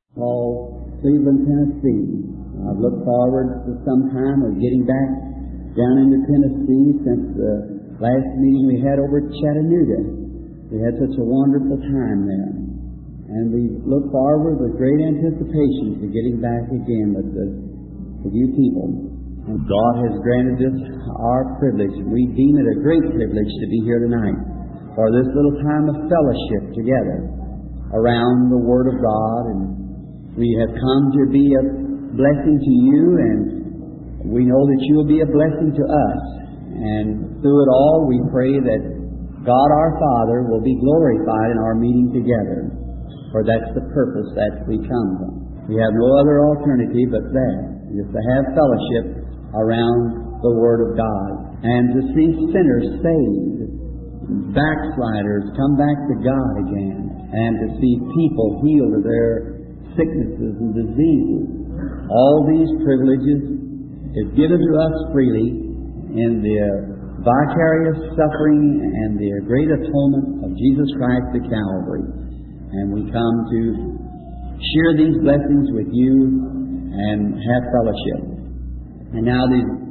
called Cleveland, Tennessee. I've looked forward to some time of getting back down into Tennessee since the last meeting we had over at Chattanooga. We had such a wonderful time there. And we look forward with great anticipation to getting back again with you people. And God has granted us our privilege. We deem it a great privilege to be here tonight for this little time of fellowship together around the Word of God. And we have come to be a blessing to you, and we know that you will be a blessing to us. And through it all, we pray that God our Father will be glorified in our meeting together, for that's the purpose that we come from. We have no other alternative but that, just to have fellowship around the Word of God, and to see sinners saved, backsliders come back to God again, and to see people healed of their sicknesses and diseases. All these privileges is given to us freely in the vicarious suffering and the great atonement of Jesus Christ at Calvary. And we come to share these blessings with you and have fellowship. And now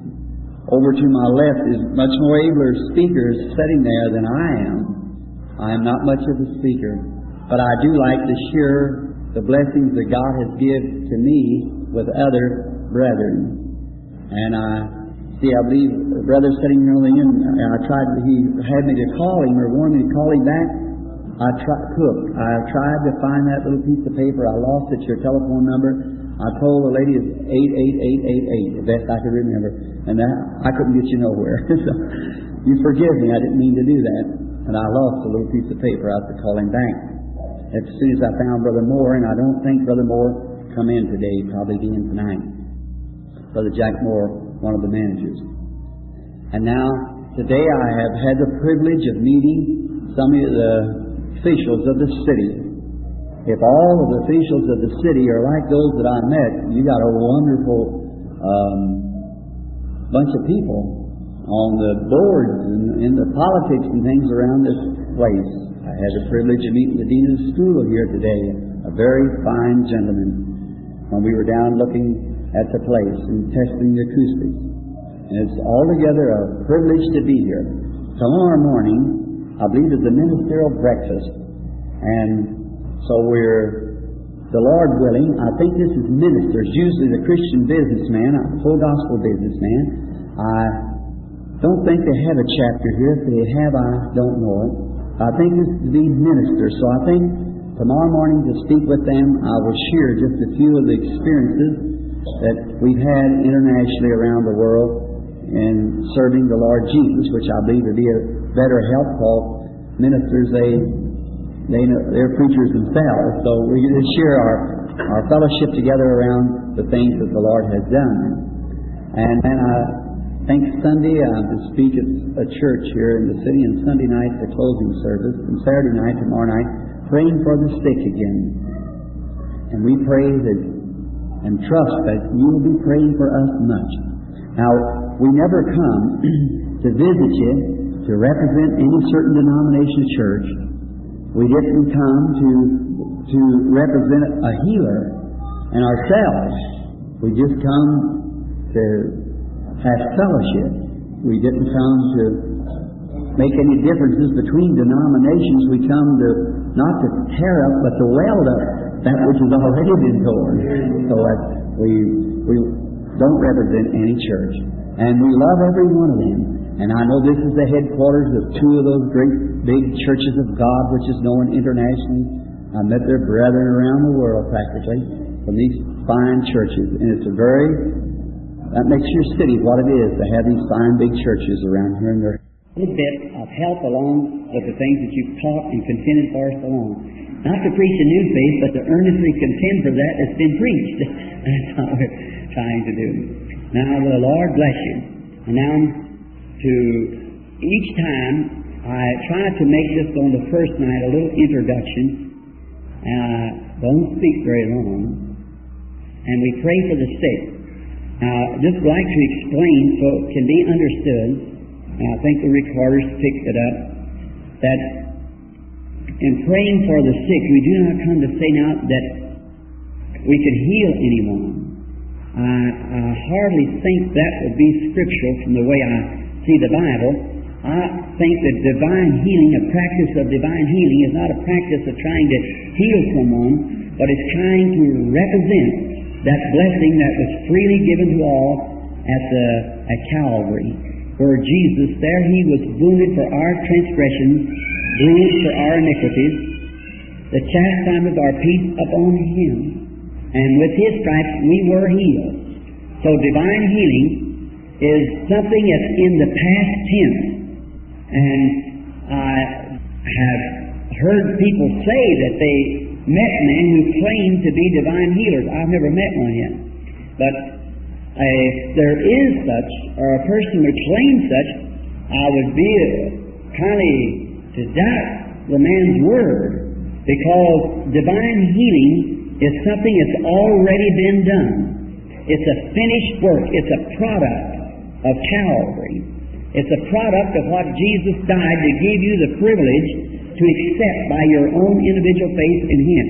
over to my left is much more abler speakers sitting there than I am. I am not much of a speaker, but I do like to share the blessings that God has given to me with other brethren. And I believe the brother sitting here on the end, he had me to call him or wanted me to call him back. I tried to find that little piece of paper. I lost it, your telephone number. I told the lady it's 88888, the best I could remember. And I couldn't get you nowhere. So you forgive me, I didn't mean to do that. And I lost a little piece of paper. I have to call him back. As soon as I found Brother Moore, and I don't think Brother Moore come in today, probably be in tonight. Brother Jack Moore, one of the managers. And now, today I have had the privilege of meeting some of the officials of the city. If all of the officials of the city are like those that I met, you got a wonderful bunch of people on the boards and in the politics and things around this place. I had the privilege of meeting the dean of the school here today, a very fine gentleman, when we were down looking at the place and testing the acoustics. And it's altogether a privilege to be here. Tomorrow morning, I believe, is the ministerial breakfast. And so the Lord willing, I think this is ministers, usually the Christian businessman, a full gospel businessman. I don't think they have a chapter here. If they have, I don't know it. I think this is these ministers. So I think tomorrow morning to speak with them, I will share just a few of the experiences that we've had internationally around the world in serving the Lord Jesus, which I believe would be a better help for ministers. They're preachers themselves. So we get to share our fellowship together around the things that the Lord has done. And then I think Sunday to speak at a church here in the city, and Sunday night the closing service, and Saturday night, tomorrow night, praying for the sick again. And we pray that and trust that you will be praying for us much. Now, we never come to visit you to represent any certain denomination of church. We didn't come to represent a healer and ourselves. We just come to have fellowship. We didn't come to make any differences between denominations. We come to not to tear up, but to weld up that which has already been torn. So that we don't represent any church. And we love every one of them. And I know this is the headquarters of two of those great big churches of God, which is known internationally. I met their brethren around the world practically from these fine churches. And it's that makes your city what it is to have these fine big churches around here in there. A little bit of help along with the things that you've taught and contended for us along. Not to preach a new faith, but to earnestly contend for that that's been preached. That's what we're trying to do. Now, the Lord bless you. And now, to each time, I try to make this on the first night a little introduction. And I don't speak very long. And we pray for the sick. Now, I'd just like to explain so it can be understood, and I think the recorders picked it up, that in praying for the sick, we do not come to say now that we could heal anyone. I hardly think that would be scriptural from the way I see the Bible. I think that divine healing, a practice of divine healing, is not a practice of trying to heal someone, but it's trying to represent that blessing that was freely given to all at Calvary, where Jesus, there He was wounded for our transgressions, bruised for our iniquities. The chastisement of our peace upon Him, and with His stripes we were healed. So divine healing is something that's in the past tense. And I have heard people say that they met men who claimed to be divine healers. I've never met one yet. But if there is such, or a person who claims such, I would be kind of to doubt the man's word, because divine healing is something that's already been done. It's a finished work. It's a product of Calvary. It's a product of what Jesus died to give you the privilege to accept by your own individual faith in Him.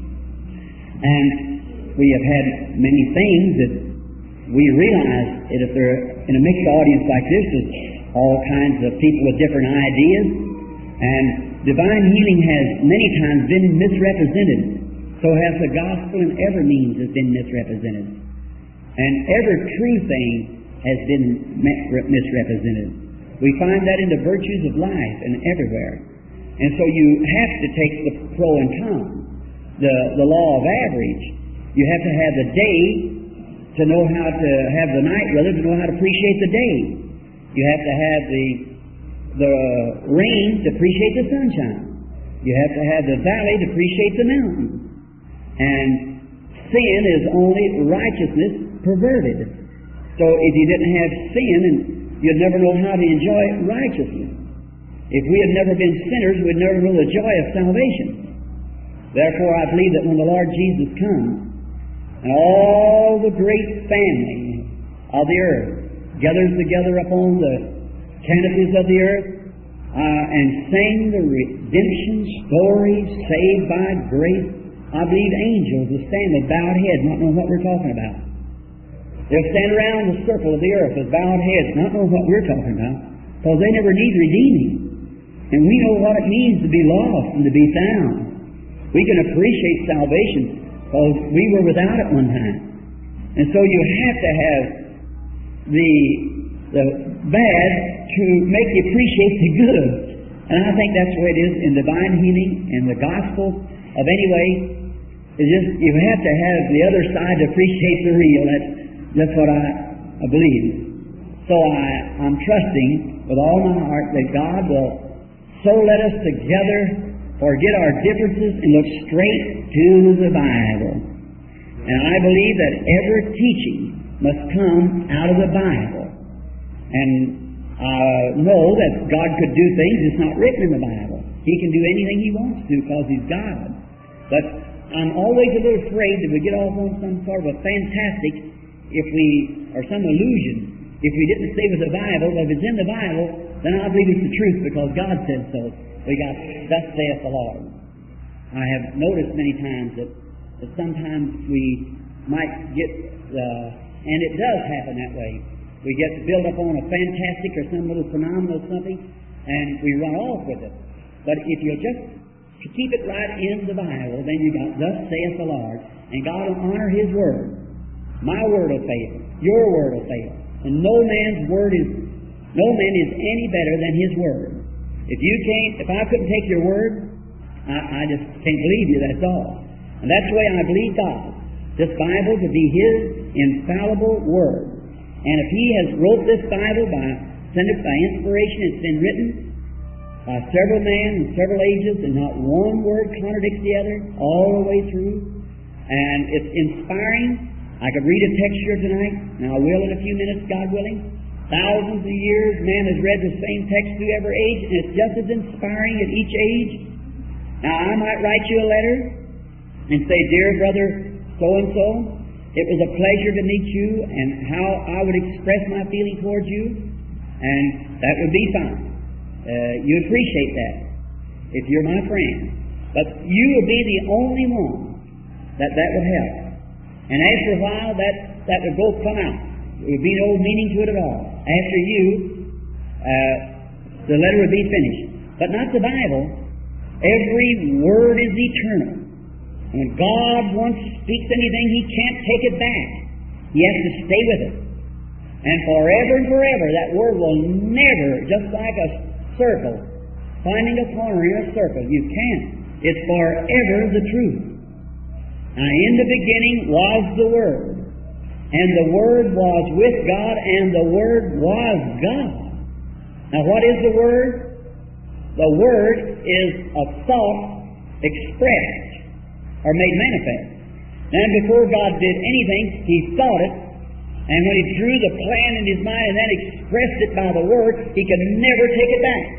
And we have had many things that we realize that if they're in a mixed audience like this, there's all kinds of people with different ideas. And divine healing has many times been misrepresented. So has the gospel in every means has been misrepresented. And every true thing has been misrepresented. We find that in the virtues of life and everywhere. And so you have to take the pro and con, the law of average. You have to have the day to know how to have the night, rather to know how to appreciate the day. You have to have the rain to appreciate the sunshine. You have to have the valley to appreciate the mountain. And sin is only righteousness perverted. So if you didn't have sin, you'd never know how to enjoy righteousness. If we had never been sinners, we'd never know the joy of salvation. Therefore, I believe that when the Lord Jesus comes, and all the great family of the earth gathers together upon the canopies of the earth and sing the redemption story, saved by grace, I believe angels will stand with bowed heads, not knowing what we're talking about. They'll stand around the circle of the earth with bowed heads, not knowing what we're talking about, because they never need redeeming. And we know what it means to be lost and to be found. We can appreciate salvation because we were without it one time. And so you have to have the bad to make you appreciate the good. And I think that's the way it is in divine healing and the gospel of any way. It's just you have to have the other side to appreciate the real. That's what I believe. So I'm trusting with all my heart that God will so let us together forget our differences and look straight to the Bible. And I believe that every teaching must come out of the Bible. And I know that God could do things that's not written in the Bible. He can do anything He wants to because He's God. But I'm always a little afraid that we get off on some sort of a fantastic, or some illusion, if we didn't stay with the Bible. But if it's in the Bible, then I believe it's the truth because God said so. We got, thus saith the Lord. I have noticed many times that sometimes we might get, and it does happen that way, we get built up on a fantastic or some little phenomenal something, and we run off with it. But if you just keep it right in the Bible, then you got, thus saith the Lord, and God will honor His word. My word will fail. Your word will fail. And no man is any better than his word. If I couldn't take your word, I just can't believe you, that's all. And that's the way I believe God. This Bible to be His infallible word. And if He has wrote this Bible by inspiration, it's been written by several men in several ages, and not one word contradicts the other all the way through. And it's inspiring. I could read a text here tonight, and I will in a few minutes, God willing. Thousands of years, man has read the same text through every age, and it's just as inspiring at each age. Now, I might write you a letter and say, Dear brother so-and-so, it was a pleasure to meet you, and how I would express my feeling towards you, and that would be fine. You appreciate that if you're my friend. But you will be the only one that would help. And after a while, that would both come out. There would be no meaning to it at all. After you, the letter would be finished. But not the Bible. Every word is eternal. And when God once speaks anything, He can't take it back. He has to stay with it. And forever and forever, that word will never, just like a circle, finding a corner in a circle, you can't. It's forever the truth. Now, in the beginning was the Word, and the Word was with God, and the Word was God. Now, what is the Word? The Word is a thought expressed or made manifest. And before God did anything, He thought it, and when He drew the plan in His mind and then expressed it by the Word, He could never take it back.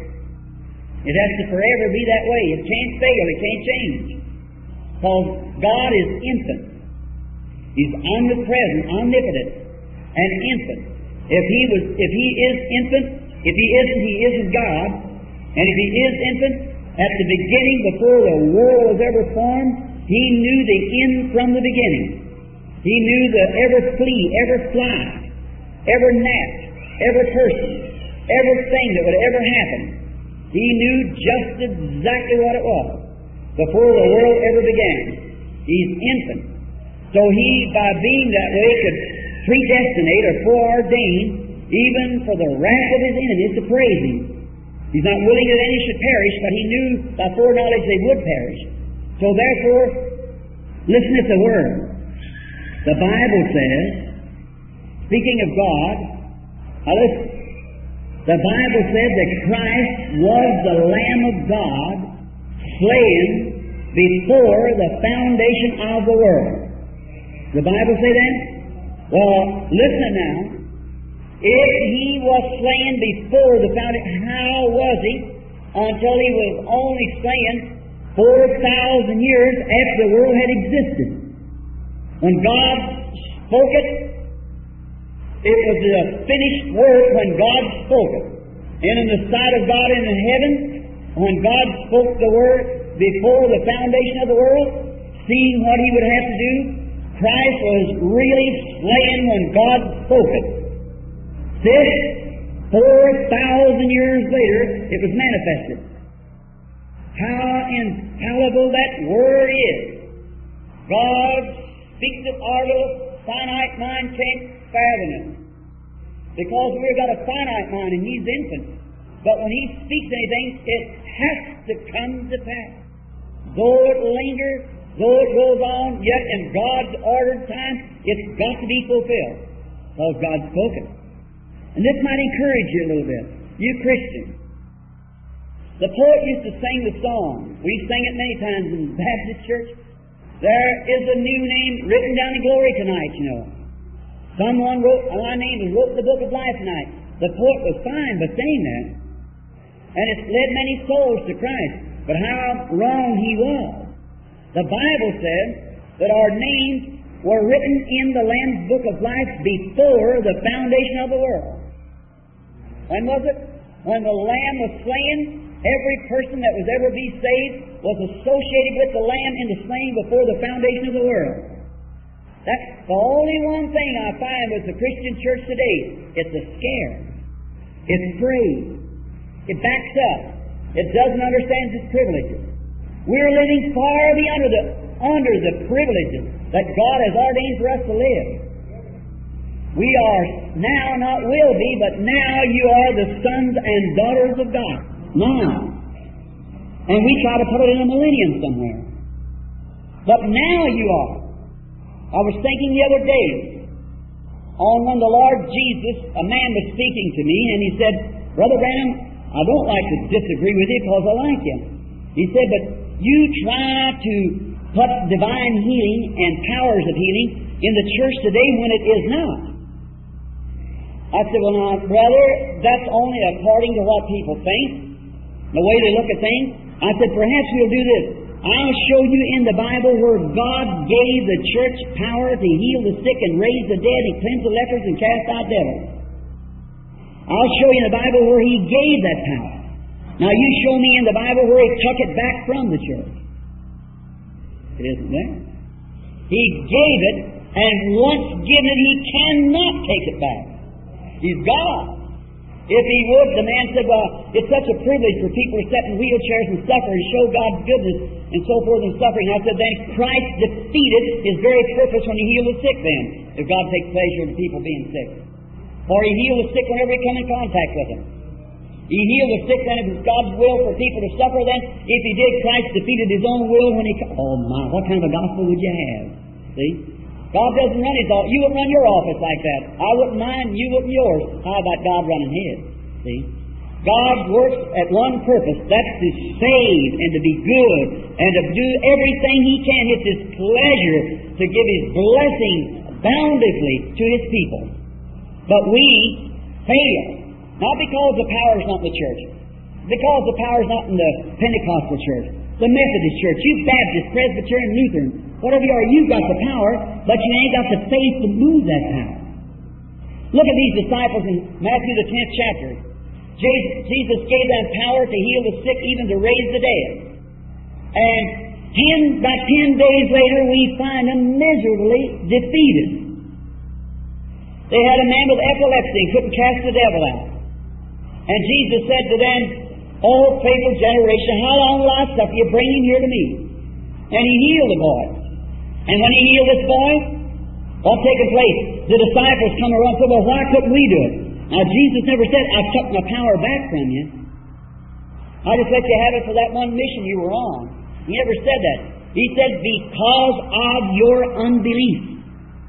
It has to forever be that way. It can't fail. It can't change. Because God is infinite. He's omnipresent, omnipotent, and infinite. If He is infinite, if He isn't, He isn't God. And if He is infinite, at the beginning, before the world was ever formed, He knew the end from the beginning. He knew the every flea, every fly, every gnat, every person, everything that would ever happen. He knew just exactly what it was before the world ever began. He's infinite. So He, by being that way, could predestinate or foreordain even for the wrath of His enemies to praise Him. He's not willing that any should perish, but He knew by foreknowledge they would perish. So therefore, listen at the Word. The Bible says, speaking of God, now listen, the Bible said that Christ was the Lamb of God slain before the foundation of the world. The Bible say that? Well, listen now. If He was slain before the foundation, how was He until He was only slain 4,000 years after the world had existed? When God spoke it, it was a finished work when God spoke it. And in the sight of God in heaven, when God spoke the word before the foundation of the world, seeing what He would have to do, Christ was really slain when God spoke it. This, 4,000 years later, it was manifested. How infallible that Word is. God speaks it, our little finite mind can't fathom it. Because we've got a finite mind and He's infinite. But when He speaks anything, it has to come to pass. Though it lingers, though it goes on, yet in God's ordered time, it's got to be fulfilled. Because God spoke it. And this might encourage you a little bit. You Christians. The poet used to sing the song. We sang it many times in the Baptist church. There is a new name written down in glory tonight, you know. Someone wrote, my name is wrote in the book of life tonight. The poet was fine by saying that. And it's led many souls to Christ. But how wrong he was. The Bible says that our names were written in the Lamb's book of life before the foundation of the world. When was it? When the Lamb was slain, every person that was ever be saved was associated with the Lamb in the slain before the foundation of the world. That's the only one thing I find with the Christian church today. It's a scare. It's afraid. It backs up. It doesn't understand its privileges. We're living far beyond under the privileges that God has ordained for us to live. We are now, not will be, but now you are the sons and daughters of God. Now. And we try to put it in a millennium somewhere. But now you are. I was thinking the other day on when the Lord Jesus, a man was speaking to me, and he said, Brother Branham, I don't like to disagree with you because I like you. He said, but you try to put divine healing and powers of healing in the church today when it is not. I said, well now, brother, that's only according to what people think, the way they look at things. I said, perhaps we'll do this. I'll show you in the Bible where God gave the church power to heal the sick and raise the dead and cleanse the lepers and cast out devils. I'll show you in the Bible where He gave that power. Now you show me in the Bible where He took it back from the church. It isn't there. He gave it And once given it, He cannot take it back. He's God. If He would, the man said, well, it's such a privilege for people to sit in wheelchairs and suffer and show God's goodness and so forth and suffering. I said, then Christ defeated His very purpose when He healed the sick then, if God takes pleasure in people being sick. For He healed the sick whenever He come in contact with them. He healed the sick then if it's God's will for people to suffer then. If He did, Christ defeated His own will when He come. Oh my, what kind of a gospel would you have? See? God doesn't run His office. You wouldn't run your office like that. I wouldn't mind, you wouldn't yours. How about God running His? See? God works at one purpose. That's to save and to be good and to do everything He can. It's His pleasure to give His blessing bountifully to His people. But we fail. Not because the power is not in the church. Because the power is not in the Pentecostal church, the Methodist church, you Baptist, Presbyterian, Lutheran, whatever you are, you've got the power, but you ain't got the faith to move that power. Look at these disciples in Matthew the 10th chapter. Jesus gave them power to heal the sick, even to raise the dead. And about 10 days later, we find them miserably defeated. They had a man with epilepsy and couldn't cast the devil out. And Jesus said to them, "O faithful generation, how long will I suffer you? Bring him here to me." And He healed the boy. And when He healed this boy, what's taking place? The disciples come around and say, "Well, why couldn't we do it?" Now, Jesus never said, "I took my power back from you. I just let you have it for that one mission you were on." He never said that. He said, "Because of your unbelief."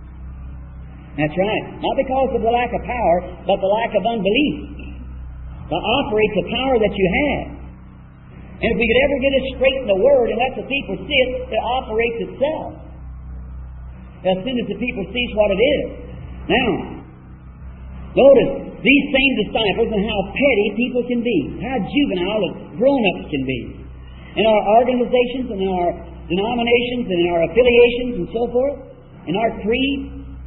That's right. Not because of the lack of power, but the lack of unbelief. To operate the power that you have. And if we could ever get it straight in the Word and let the people see it, it operates itself. As soon as the people see what it is. Now, notice these same disciples and how petty people can be. How juvenile grown-ups can be. In our organizations, and in our denominations, and in our affiliations, and so forth, in our creed,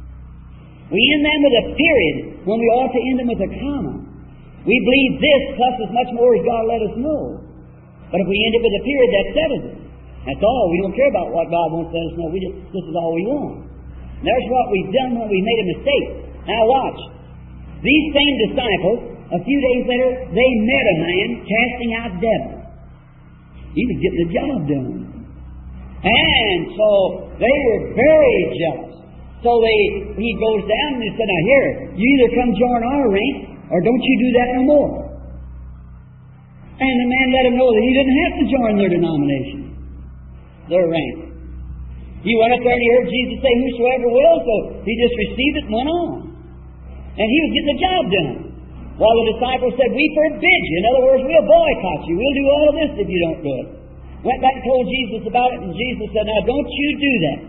we end them with a period when we ought to end them with a comma. We believe this plus as much more as God let us know. But if we end it with a period, that settles it. That's all. We don't care about what God wants to let us know. This is all we want. And there's what we've done when we made a mistake. Now watch. These same disciples, a few days later, they met a man casting out devils. He was getting the job done. And so they were very jealous. So he goes down and he said, "Now here, you either come join our rank, or don't you do that no more." And the man let him know that he didn't have to join their denomination, their rank. He went up there and he heard Jesus say, "Whosoever will," so he just received it and went on. And he was getting the job done. While the disciples said, "We forbid you." In other words, we'll boycott you. We'll do all of this if you don't do it. Went back and told Jesus about it, and Jesus said, "Now don't you do that."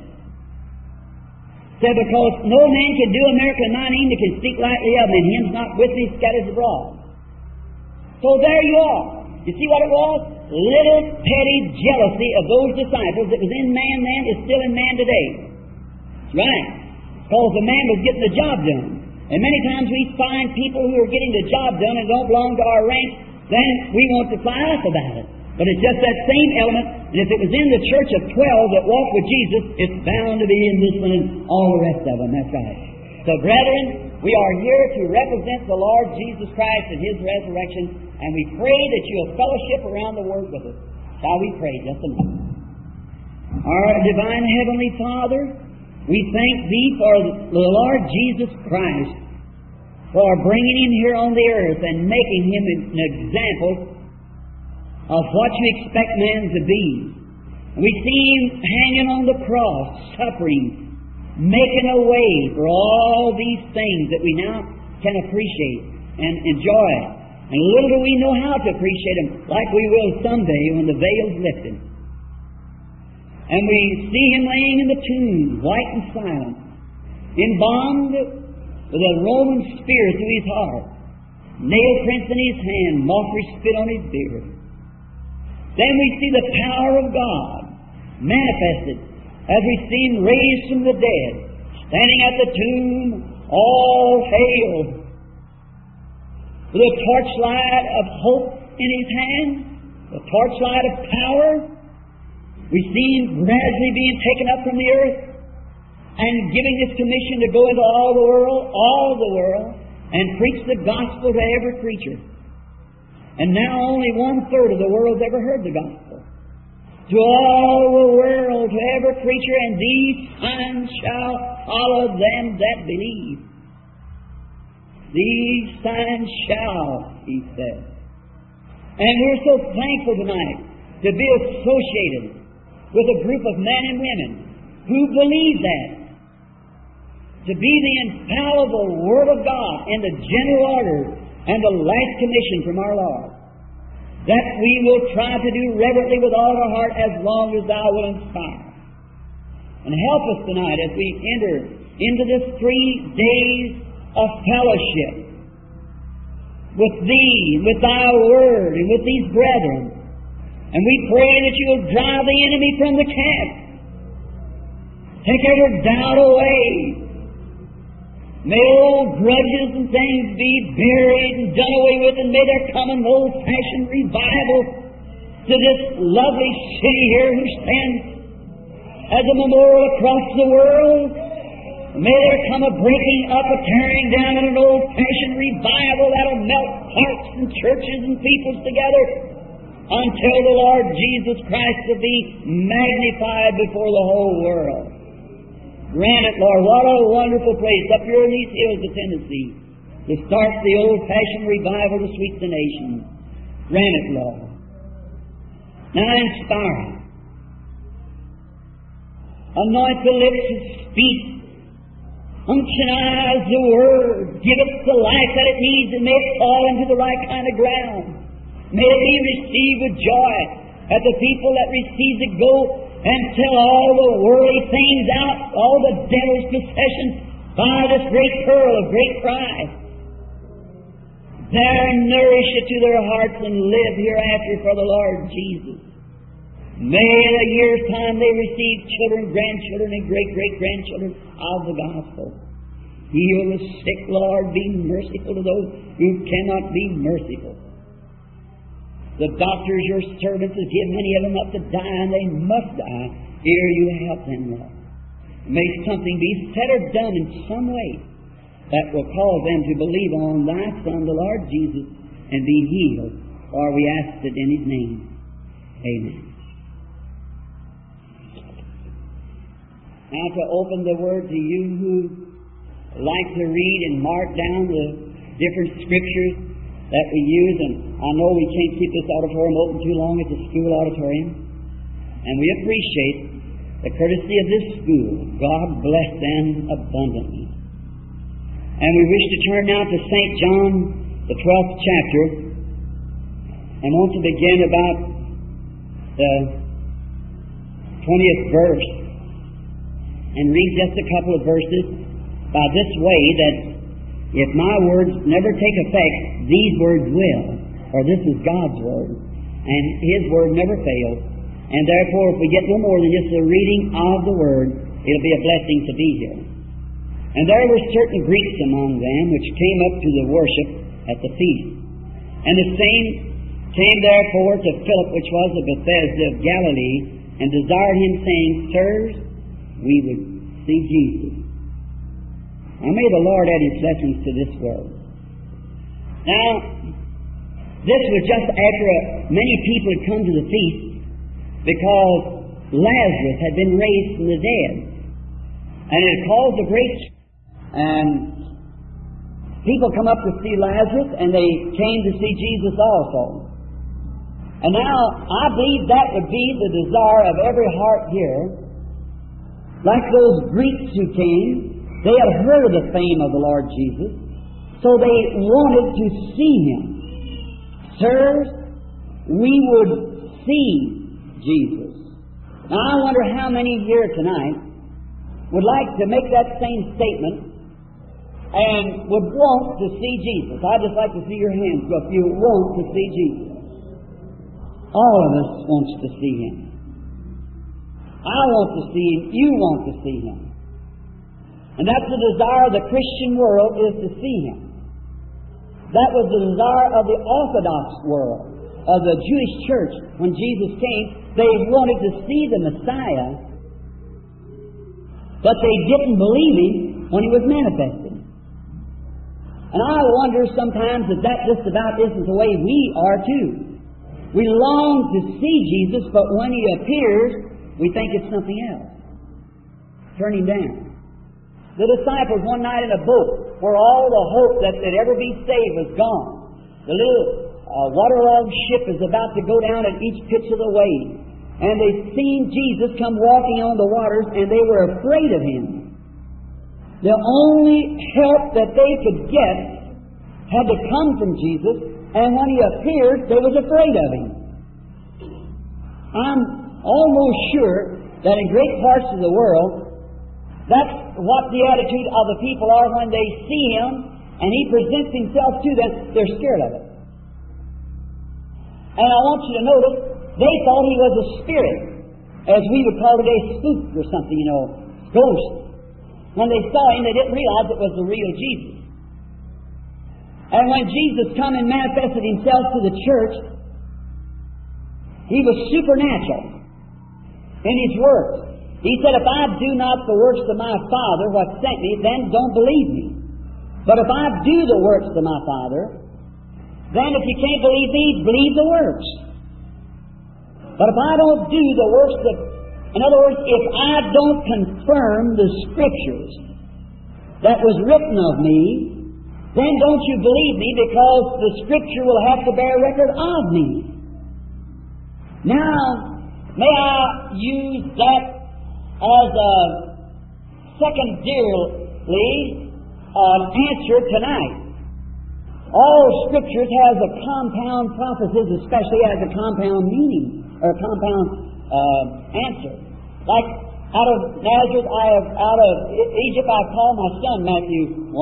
Said, "Because no man can do America my name that can speak lightly of me, and him's not with me, scatters abroad." So there you are. You see what it was? Little petty jealousy of those disciples that was in man then is still in man today. That's right. Because the man was getting the job done. And many times we find people who are getting the job done and don't belong to our rank, then we want to fly off about it. But it's just that same element, and if it was in the church of 12 that walked with Jesus, it's bound to be in this one and all the rest of them. That's right. So, brethren, we are here to represent the Lord Jesus Christ and His resurrection, and we pray that you'll fellowship around the Word with us. Shall we pray just a moment? Our divine Heavenly Father, we thank Thee for the Lord Jesus Christ, for bringing Him here on the earth and making Him an example of what you expect man to be. We see Him hanging on the cross, suffering, making a way for all these things that we now can appreciate and enjoy. And little do we know how to appreciate them, like we will someday when the veil's lifted. And we see Him laying in the tomb, white and silent, in bond with a Roman spear through His heart, nail prints in His hand, mockery spit on His beard. Then we see the power of God manifested as we see Him raised from the dead, standing at the tomb, all hail, with a torchlight of hope in His hand, the torchlight of power. We see Him gradually being taken up from the earth, and giving this commission to go into all the world, and preach the gospel to every creature. And now only 1/3 of the world's ever heard the gospel. To all the world, to every creature, and these signs shall follow them that believe. These signs shall, He said. And we're so thankful tonight to be associated with a group of men and women who believe that. To be the infallible Word of God and the general order and the last commission from our Lord. That we will try to do reverently with all our heart as long as Thou wilt inspire. And help us tonight as we enter into this 3 days of fellowship with Thee, with Thy Word, and with these brethren. And we pray that You will drive the enemy from the camp. Take every doubt away. May old grudges and things be buried and done away with, and may there come an old-fashioned revival to this lovely city here who stands as a memorial across the world. May there come a breaking up, a tearing down, and an old-fashioned revival that'll melt hearts and churches and peoples together until the Lord Jesus Christ will be magnified before the whole world. Grant it, Lord. What a wonderful place up here in these hills of Tennessee to start the old-fashioned revival to sweep the nations. Grant it, Lord. Now inspire. Anoint the lips to speak. Unctionize the Word. Give it the life that it needs, and may it fall into the right kind of ground. May it be received with joy, that the people that receives it go and tell all the worldly things out, all the devil's possessions, by this great pearl of great price. There nourish it to their hearts and live hereafter for the Lord Jesus. May in a year's time they receive children, grandchildren, and great-great-grandchildren of the gospel. Heal the sick, Lord. Be merciful to those who cannot be merciful. The doctors, Your servants, have given many of them up to die, and they must die. Here You help them, Lord. May something be said or done in some way that will cause them to believe on Thy Son, the Lord Jesus, and be healed. For we ask it in His name. Amen. Now to open the Word to you who like to read and mark down the different scriptures that we use, and I know we can't keep this auditorium open too long. It's a school auditorium. And we appreciate the courtesy of this school. God bless them abundantly. And we wish to turn now to St. John, the 12th chapter, and want to begin about the 20th verse, and read just a couple of verses by this way, that if my words never take effect, these words will. For this is God's Word, and His Word never fails. And therefore, if we get no more than just the reading of the Word, it'll be a blessing to be here. And there were certain Greeks among them which came up to the worship at the feast. And the same came therefore to Philip, which was of Bethsaida of Galilee, and desired him, saying, Sirs, we would see Jesus. Now may the Lord add His blessings to this word. Now, this was just after many people had come to the feast, because Lazarus had been raised from the dead. And it caused a great... And people come up to see Lazarus, and they came to see Jesus also. And now, I believe that would be the desire of every heart here. Like those Greeks who came, they had heard of the fame of the Lord Jesus, so they wanted to see Him. Sirs, we would see Jesus. Now, I wonder how many here tonight would like to make that same statement and would want to see Jesus. I'd just like to see your hands go if you want to see Jesus. All of us wants to see Him. I want to see Him. You want to see Him. And that's the desire of the Christian world, is to see Him. That was the desire of the Orthodox world, of the Jewish church. When Jesus came, they wanted to see the Messiah. but they didn't believe Him when He was manifested. And I wonder sometimes if that just about isn't the way we are too. We long to see Jesus, but when He appears, we think it's something else. Turn Him down. The disciples one night in a boat where all the hope that they'd ever be saved was gone. The little waterlogged ship is about to go down at each pitch of the wave. And they seen Jesus come walking on the waters, and they were afraid of Him. The only help that they could get had to come from Jesus, and when He appeared, they was afraid of Him. I'm almost sure that in great parts of the world, that's what the attitude of the people are when they see Him and He presents Himself to them. They're scared of it. And I want you to notice, they thought He was a spirit, as we would call today spook or something, ghost. When they saw Him, they didn't realize it was the real Jesus. And when Jesus come and manifested Himself to the church, He was supernatural in His works. He said, if I do not the works of my Father what sent me, then don't believe me. But if I do the works of my Father, then if you can't believe me, believe the works. But if I don't do the works in other words, if I don't confirm the Scriptures that was written of me, then don't you believe me, because the Scripture will have to bear record of me. Now, may I use that as a secondarily answer tonight. All Scriptures has a compound prophecies, especially has a compound meaning, or a compound answer. Like, out of Nazareth, out of Egypt, I called my son, Matthew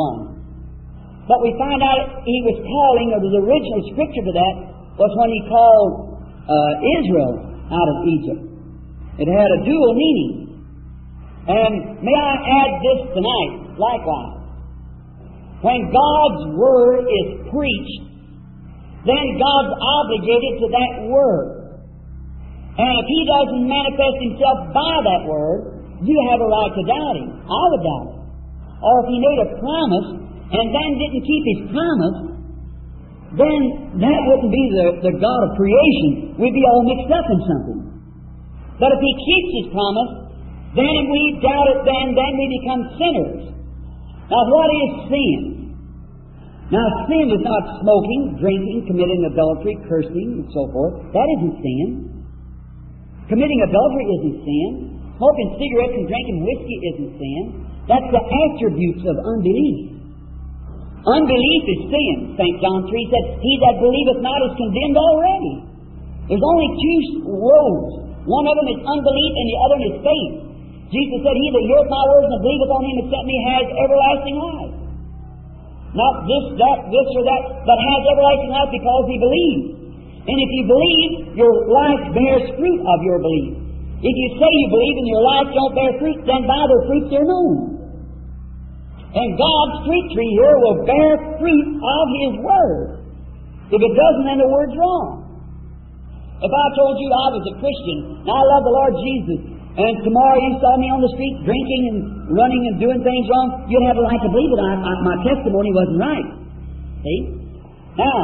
1. But we find out he was calling, or the original Scripture to that was when He called Israel out of Egypt. It had a dual meaning. And may I add this tonight, likewise. When God's Word is preached, then God's obligated to that Word. And if He doesn't manifest Himself by that Word, you have a right to doubt Him. I would doubt it. Or if He made a promise and then didn't keep His promise, then that wouldn't be the God of creation. We'd be all mixed up in something. But if He keeps His promise, then if we doubt it, then we become sinners. Now, what is sin? Now, sin is not smoking, drinking, committing adultery, cursing, and so forth. That isn't sin. Committing adultery isn't sin. Smoking cigarettes and drinking whiskey isn't sin. That's the attributes of unbelief. Unbelief is sin. St. John 3 said, he that believeth not is condemned already. There's only two roads. One of them is unbelief and the other is faith. Jesus said, he that heareth my words and believeth on Him that sent me has everlasting life. Not this, or that, but has everlasting life because he believes. And if you believe, your life bears fruit of your belief. If you say you believe and your life don't bear fruit, then by their fruits they're known. And God's fruit tree here will bear fruit of His Word. If it doesn't, then the Word's wrong. If I told you I was a Christian, and I love the Lord Jesus, and tomorrow you saw me on the street drinking and running and doing things wrong, you'd have a right to believe that my testimony wasn't right. See? Now,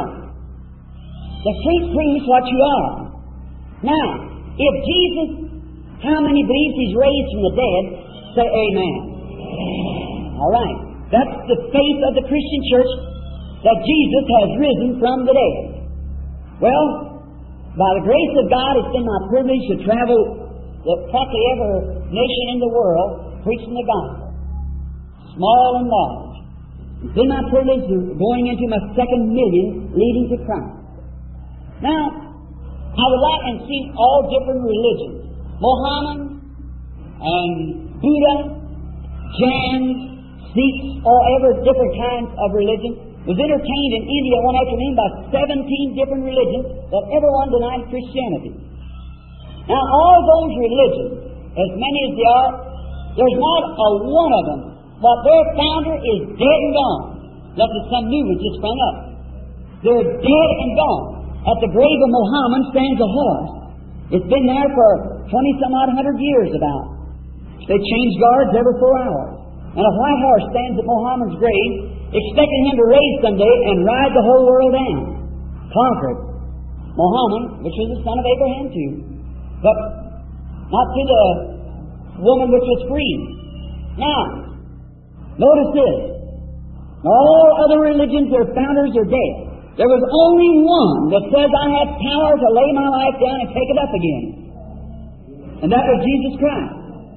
the fruit proves what you are. Now, if Jesus, how many believes He's raised from the dead? Say amen. All right. That's the faith of the Christian church, that Jesus has risen from the dead. Well, by the grace of God, it's been my privilege to travel practically every nation in the world preaching the gospel, small and large. It's been my privilege going into my second million leading to Christ. Now, I would like and see all different religions, Mohammed and Buddha, Jains, Sikhs, all ever different kinds of religions. Was entertained in India one afternoon by 17 different religions, but everyone denied Christianity. Now, all those religions, as many as they are, there's not a one of them, but their founder is dead and gone. Unless it's some new one just sprung up. They're dead and gone. At the grave of Muhammad stands a horse. It's been there for 20-some-odd 100 years about. They change guards every 4 hours. And a white horse stands at Muhammad's grave, expecting him to raise someday and ride the whole world down. Conquered. Muhammad, which was the son of Abraham too, but not to the woman which was free. Now, notice this. All other religions, their founders are dead. There was only one that says, I have power to lay my life down and take it up again. And that was Jesus Christ.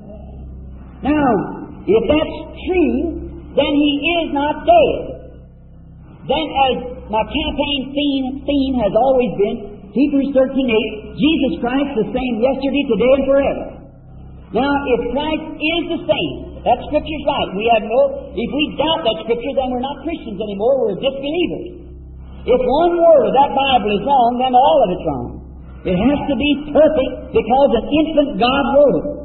Now, if that's true, then He is not dead. Then, as my campaign theme has always been, Hebrews 13:8, Jesus Christ the same yesterday, today, and forever. Now, if Christ is the same, that Scripture's right. If we doubt that Scripture, then we're not Christians anymore, we're disbelievers. If one word of that Bible is wrong, then all of it's wrong. It has to be perfect because an infant God wrote it.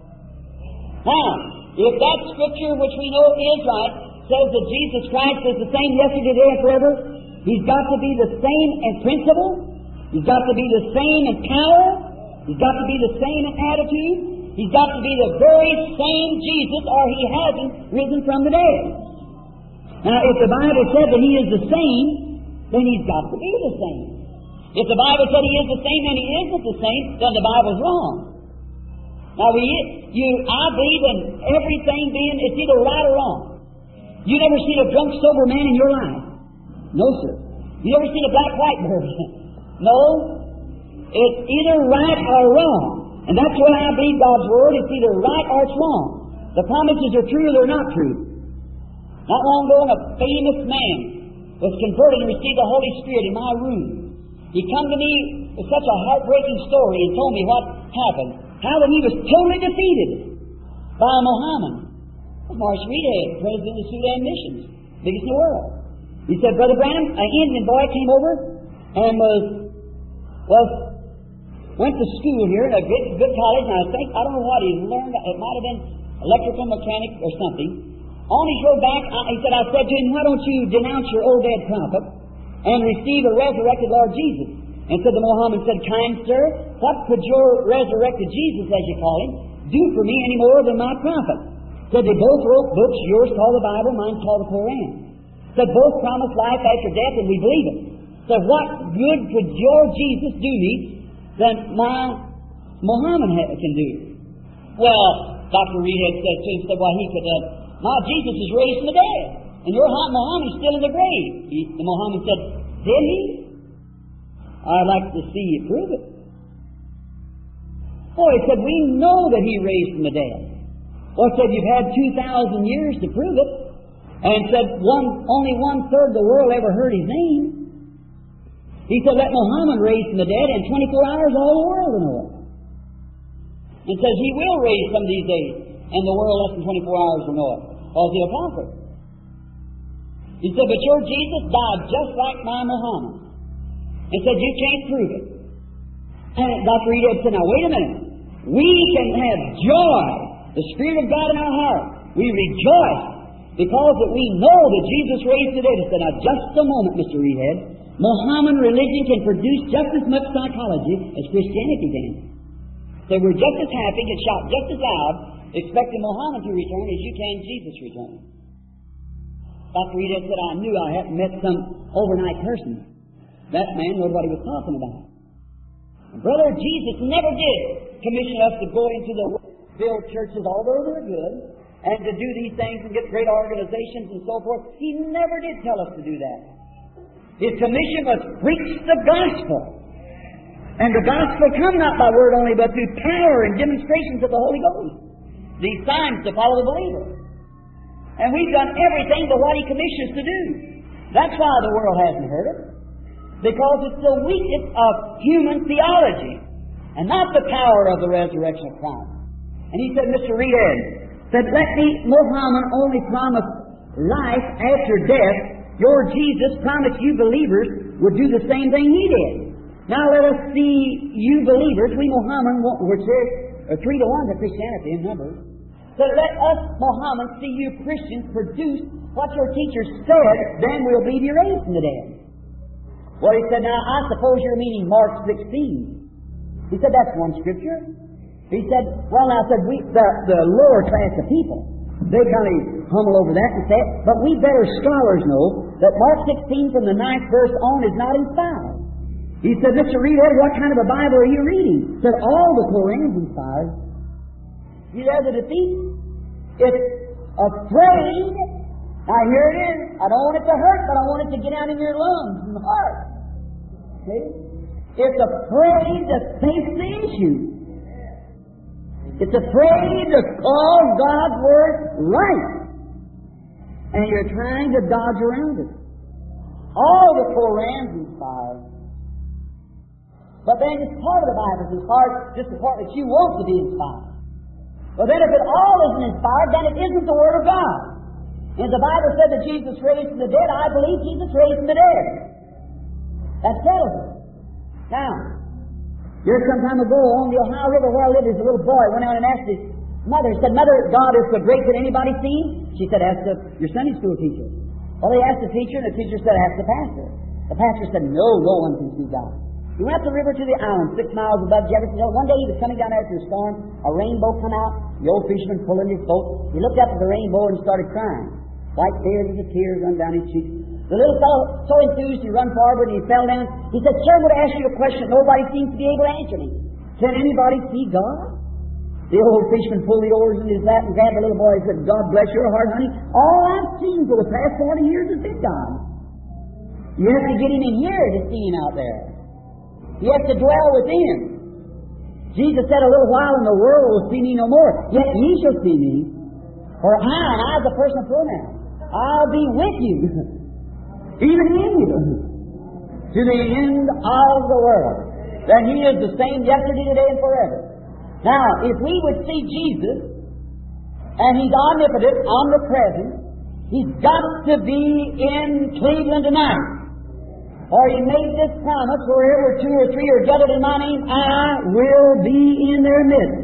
Now, if that Scripture, which we know is right, says that Jesus Christ is the same yesterday, today, and forever, He's got to be the same in principle, He's got to be the same in power, He's got to be the same in attitude, He's got to be the very same Jesus, or He hasn't risen from the dead. Now, if the Bible said that He is the same, then He's got to be the same. If the Bible said He is the same and He isn't the same, then the Bible's wrong. Now, I believe in everything being, it's either right or wrong. You never seen a drunk, sober man in your life? No, sir. You ever seen a black whiteboard? No. It's either right or wrong. And that's why I believe God's Word. It's either right or it's wrong. The promises are true or they're not true. Not long ago, a famous man was converted and received the Holy Spirit in my room. He come to me with such a heartbreaking story and told me what happened. How that he was totally defeated by Muhammad. Marsh Reedhead, president of Sudan Missions, biggest in the world. He said, Brother Branham, an Indian boy came over and went to school here at a good college, and I don't know what he learned. It might have been electrical mechanic or something. On his road back, he said, I said to him, why don't you denounce your old dead prophet and receive a resurrected Lord Jesus? And said to Muhammad, said, kind sir, what could your resurrected Jesus, as you call him, do for me any more than my prophet? Said they both wrote books, yours called the Bible, mine's called the Koran. Said both promised life after death, and we believe it. Said what good could your Jesus do me than my Muhammad can do? Well, Dr. Reedhead said to him, said, well, he could, my Jesus is raised from the dead, and your Muhammad's still in the grave. And Muhammad said, did he? I'd like to see you prove it. Oh, he said, we know that he raised from the dead. Well, he said, you've had 2,000 years to prove it. And said, only 1/3 of the world ever heard his name. He said, let Muhammad raise from the dead, and 24 hours all the world will know it. And says, he will raise some of these days, and the world less than 24 hours will know it. Because he'll conquer. He said, but your Jesus died just like my Muhammad. And said, you can't prove it. And Dr. Reedhead said, now wait a minute. We can have joy, the Spirit of God in our heart. We rejoice because that we know that Jesus raised the dead. He said, now just a moment, Mr. Reedhead. Mohammedan religion can produce just as much psychology as Christianity can. So we're just as happy, can shout just as loud, expecting Muhammad to return as you can Jesus return. Dr. Reedhead said, I knew I hadn't met some overnight person. That man knew what he was talking about. Brother, Jesus never did commission us to go into the world, build churches, although they're good, and to do these things and get great organizations and so forth. He never did tell us to do that. His commission was preach the gospel. And the gospel come not by word only, but through power and demonstrations of the Holy Ghost. These signs to follow the believer. And we've done everything but what He commissioned us to do. That's why the world hasn't heard it. Because it's the weakness of human theology and not the power of the resurrection of Christ. And he said, Mr. Reedhead said, let me, Muhammad only promise life after death. Your Jesus promised you believers would do the same thing He did. Now let us see you believers, we Muhammad, which is 3 to 1 to Christianity in numbers. So let us, Muhammad, see you Christians produce what your teacher said, then we'll believe you raised from the dead. Well, he said, now I suppose you're meaning Mark 16. He said, that's one scripture. He said, well, now, said the lower class of people, they kind of hummel over that and say, but we better scholars know that Mark 16 from the 9th verse on is not inspired. He said, Mr. Reader, what kind of a Bible are you reading? He said, all the Koran's inspired. See, there's a defeat. It's afraid. Now, here it is. I don't want it to hurt, but I want it to get out in your lungs and the heart. See? It's afraid to face the issue. It's afraid to call God's Word right. And you're trying to dodge around it. All the Koran's inspired. But then it's part of the Bible is inspired, just the part that you want to be inspired. Well, then if it all isn't inspired, then it isn't the Word of God. And the Bible said that Jesus raised from the dead. I believe Jesus raised from the dead. That settles it. Now, here some time ago on the Ohio River where I lived, there's a little boy went out and asked his mother, said, Mother, God is so great, can anybody see? She said, ask your Sunday school teacher. Well, he asked the teacher, and the teacher said, ask the pastor. The pastor said, no one can see God. He went up the river to the island, 6 miles above Jeffersonville. One day he was coming down after a storm. A rainbow come out. The old fisherman pulling his boat. He looked up at the rainbow and started crying. White beard, and the tears run down his cheeks. The little fellow, so enthused, he run forward and he fell down. He said, Sir, I'm going to ask you a question. Nobody seems to be able to answer me. Can anybody see God? The old fisherman pulled the oars in his lap and grabbed the little boy and said, God bless your heart, honey. All I've seen for the past 40 years has been God. You have to get him in here to see him out there. You have to dwell within. Jesus said, a little while and the world will see me no more. Yet ye shall see me. For I is a personal pronoun. I'll be with you. Even in you. To the end of the world. That He is the same yesterday, today, and forever. Now, if we would see Jesus, and He's omnipotent, omnipresent, He's got to be in Cleveland tonight. For He made this promise, wherever 2 or 3 are gathered in my name, I will be in their midst.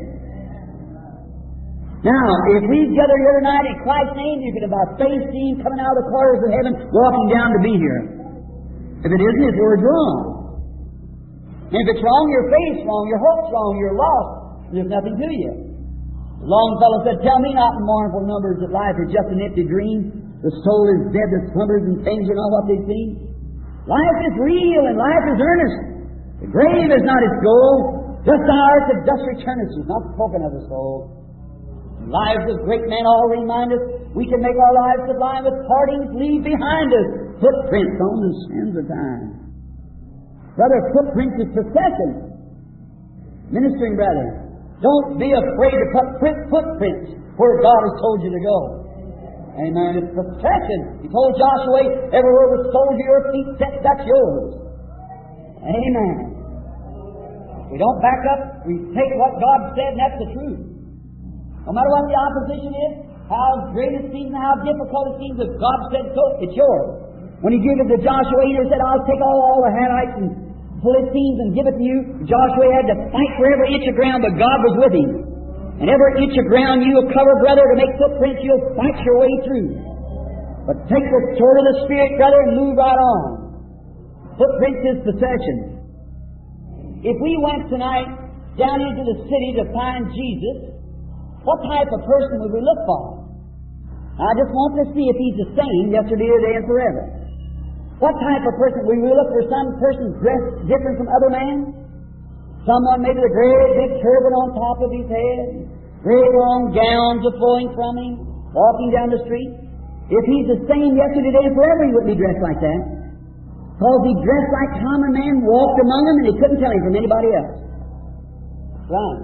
Now, if we gather here tonight in Christ's name, you can about faith see Him coming out of the corners of heaven, walking down to be here. If it isn't, His word's wrong. And if it's wrong, your faith's wrong, your hope's wrong, you're lost. There's nothing to you. The Longfellow said, Tell me not in mournful numbers that life is just an empty dream. The soul is dead that slumbers and things are not what they seem. Life is real and life is earnest. The grave is not its goal. Just the heart that does return us is not spoken of the soul. The lives of great men all remind us we can make our lives sublime with partings leave behind us footprints on the sands of time. Brother, footprints is procession. Ministering brother, don't be afraid to put footprints where God has told you to go. Amen. It's procession. He told Joshua, everywhere the soles of your feet set, that's yours. Amen. We don't back up. We take what God said, and that's the truth. No matter what the opposition is, how great it seems and how difficult it seems, if God said so, it's yours. When He gave it to Joshua, He said, I'll take all the Hanites and Philistines and give it to you. Joshua had to fight for every inch of ground, but God was with him. And every inch of ground you'll cover, brother, to make footprints, you'll fight your way through. But take the sword of the Spirit, brother, and move right on. Footprints is possession. If we went tonight down into the city to find Jesus, what type of person would we look for? I just want to see if He's the same yesterday, today, and forever. What type of person? Will we look for some person dressed different from other men? Someone maybe with a great big turban on top of his head, great long gowns flowing from him, walking down the street. If He's the same yesterday, today, and forever, He wouldn't be dressed like that. Because He dressed like common man, walked among them, and He couldn't tell Him from anybody else. Right.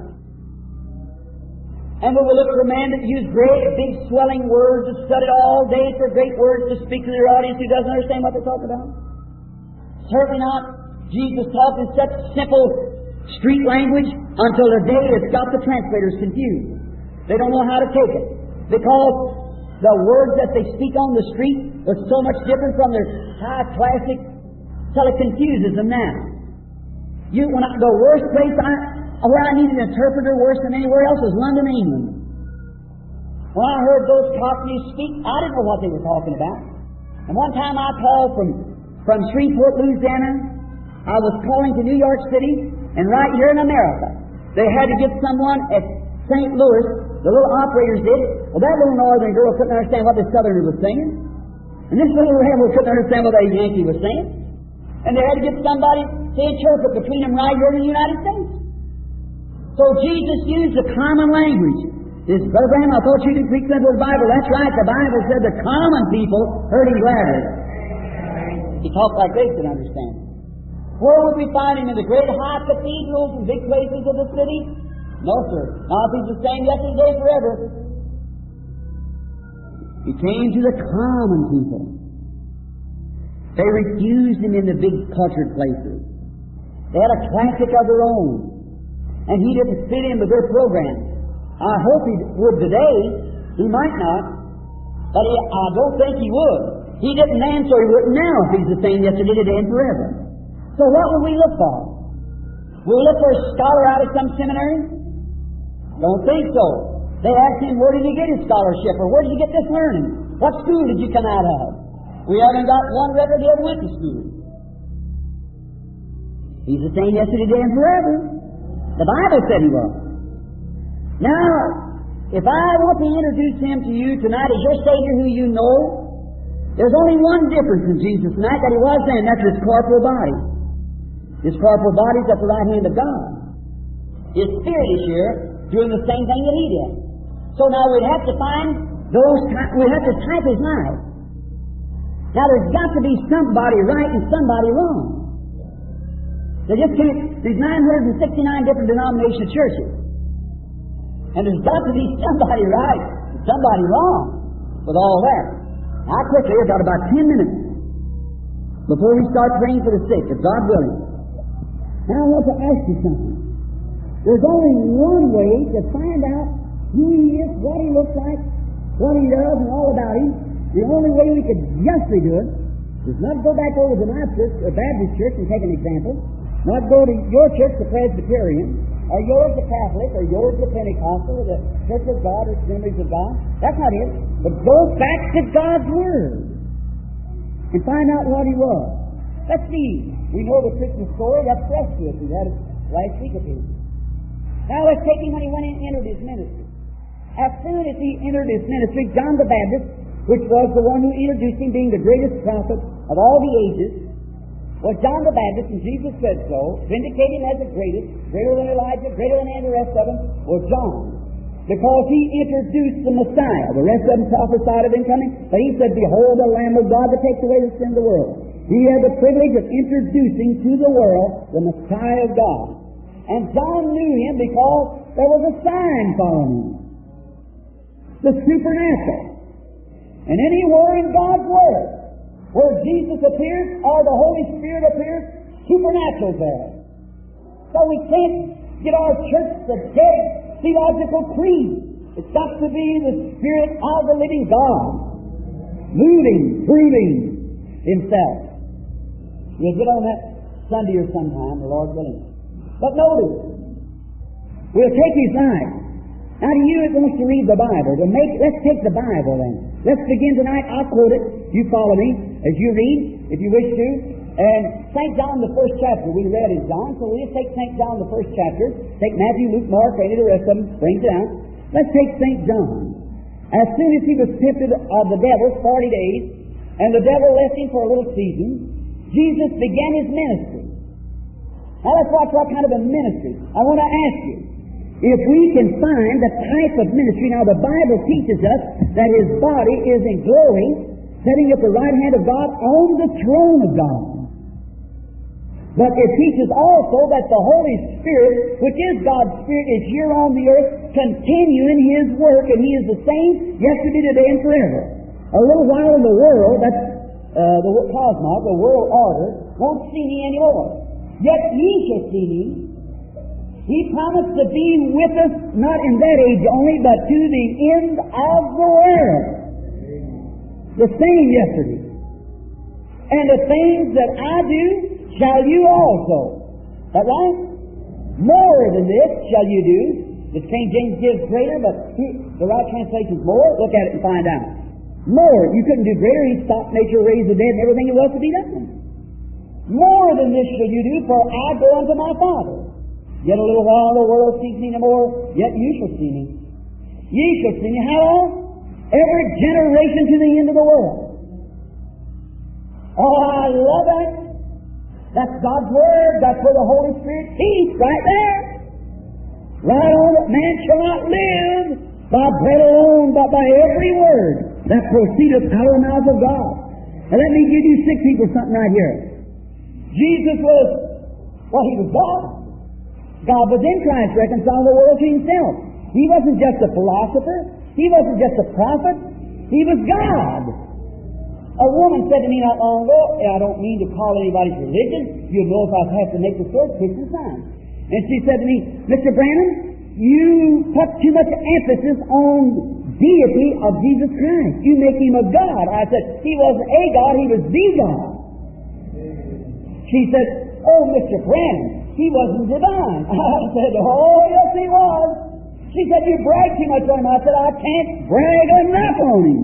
And we will look for a man that used great, big, swelling words, that studied all day for great words to speak to their audience who doesn't understand what they're talking about. Certainly not. Jesus talked in such simple street language until the day it's got the translators confused. They don't know how to take it. Because the words that they speak on the street are so much different from their high classic, till it confuses them now. The worst place where I need an interpreter worse than anywhere else is London, England. When I heard those Cockneys speak, I didn't know what they were talking about. And one time I called from Shreveport, Louisiana. I was calling to New York City, and right here in America. They had to get someone at St. Louis, the little operators did. Well, that little northern girl couldn't understand what the southerner was saying. And this little rebel couldn't understand what that Yankee was saying. And they had to get somebody to interpret between them right here in the United States. So Jesus used the common language. This Brother Branham, I thought you didn't preach into the Bible. That's right. The Bible said the common people heard him gladly. He talked like they could understand. Where would we find him? In the great high cathedrals and big places of the city? No, sir. Not if he's the same yesterday, forever. He came to the common people. They refused him in the big cultured places. They had a classic of their own. And he didn't fit in with their program. I hope he would today. He might not. But I don't think he would. He didn't answer, he wouldn't now if he's the same yesterday, today, and forever. So what would we look for? Will we look for a scholar out of some seminary? Don't think so. They asked him, where did you get his scholarship? Or where did you get this learning? What school did you come out of? We haven't got one record he ever went to school. He's the same yesterday, today, and forever. The Bible said he was. Now, if I want to introduce him to you tonight as your Savior who you know, there's only one difference in Jesus tonight that he was then, that's his corporal body. His corporal body is at the right hand of God. His spirit is here doing the same thing that he did. So now we'd have to find we'd have to type his life. Now there's got to be somebody right and somebody wrong. They just can't, there's 969 different denomination churches. And there's got to be somebody right and somebody wrong with all that. Now quickly, I've got about 10 minutes before we start praying for the sick, if God willing. Now I want to ask you something. There's only one way to find out who he is, what he looks like, what he does, and all about him. The only way we could justly do it is not go back over to my church, or Baptist church, and take an example. Not go to your church, the Presbyterian, or yours, the Catholic, or yours, the Pentecostal, or the Church of God, or Assemblies of God. That's not it. But go back to God's Word and find out what he was. Let's see. We know the Christmas story. That's fresh to us. We had it last week or two. Now let's take him when he went and entered his ministry. As soon as he entered his ministry, John the Baptist, which was the one who introduced him, being the greatest prophet of all the ages, was John the Baptist, and Jesus said so, vindicated him as the greatest, greater than Elijah, greater than any of the rest of them, was John. Because he introduced the Messiah. The rest of them prophesied of him coming, but he said, behold the Lamb of God that takes away the sin of the world. He had the privilege of introducing to the world the Messiah of God. And John knew him because there was a sign following him. The supernatural. And anywhere in God's Word where Jesus appears or the Holy Spirit appears, supernatural there. So we can't get our church the dead theological creed. It's got to be the Spirit of the living God, moving, proving himself. We'll get on that Sunday or sometime, the Lord willing. But notice, we'll take his life. Now to you it wants to read the Bible. Let's take the Bible then. Let's begin tonight. I'll quote it. You follow me as you read, if you wish to. And St. John, the first chapter, we read in John, so we'll take St. John, the first chapter. Take Matthew, Luke, Mark, any of the rest of them, bring it down. Let's take St. John. As soon as he was tempted of the devil 40 days, and the devil left him for a little season, Jesus began his ministry. Now let's watch what kind of a ministry. I want to ask you, if we can find the type of ministry, now the Bible teaches us that his body is in glory, sitting at the right hand of God on the throne of God. But it teaches also that the Holy Spirit, which is God's Spirit, is here on the earth, continuing his work, and he is the same yesterday, today, and forever. A little while in the world, that's the cosmos, the world order, won't see me anymore. Yet ye shall see me. He promised to be with us, not in that age only, but to the end of the world. The same yesterday. And the things that I do shall you also. Is that right? More than this shall you do. The King James gives greater, but the right translation is more. Look at it and find out. More. You couldn't do greater. He stopped nature, raised the dead, and everything it was to be done. More than this shall you do, for I go unto my Father. Yet a little while the world sees me no more, yet you shall see me. Ye shall see me. How long? Every generation to the end of the world. Oh, I love that. That's God's Word. That's where the Holy Spirit teaches, right there. Right on that man shall not live by bread alone, but by every word that proceedeth out of the mouth of God. Now let me give you sick people something right here. Jesus was, well, He was God. God was in Christ, reconciling the world to Himself. He wasn't just a philosopher. He wasn't just a prophet. He was God. A woman said to me not long ago, I don't mean to call anybody's religion. You'll know if I have to make the sword, Christian sign. And she said to me, Mr. Branham, you put too much emphasis on deity of Jesus Christ. You make Him a God. I said, He wasn't a God, He was the God. She said, oh, Mr. Branham, He wasn't divine. I said, oh, yes, He was. She said, you brag too much on Him. I said, I can't brag enough on Him.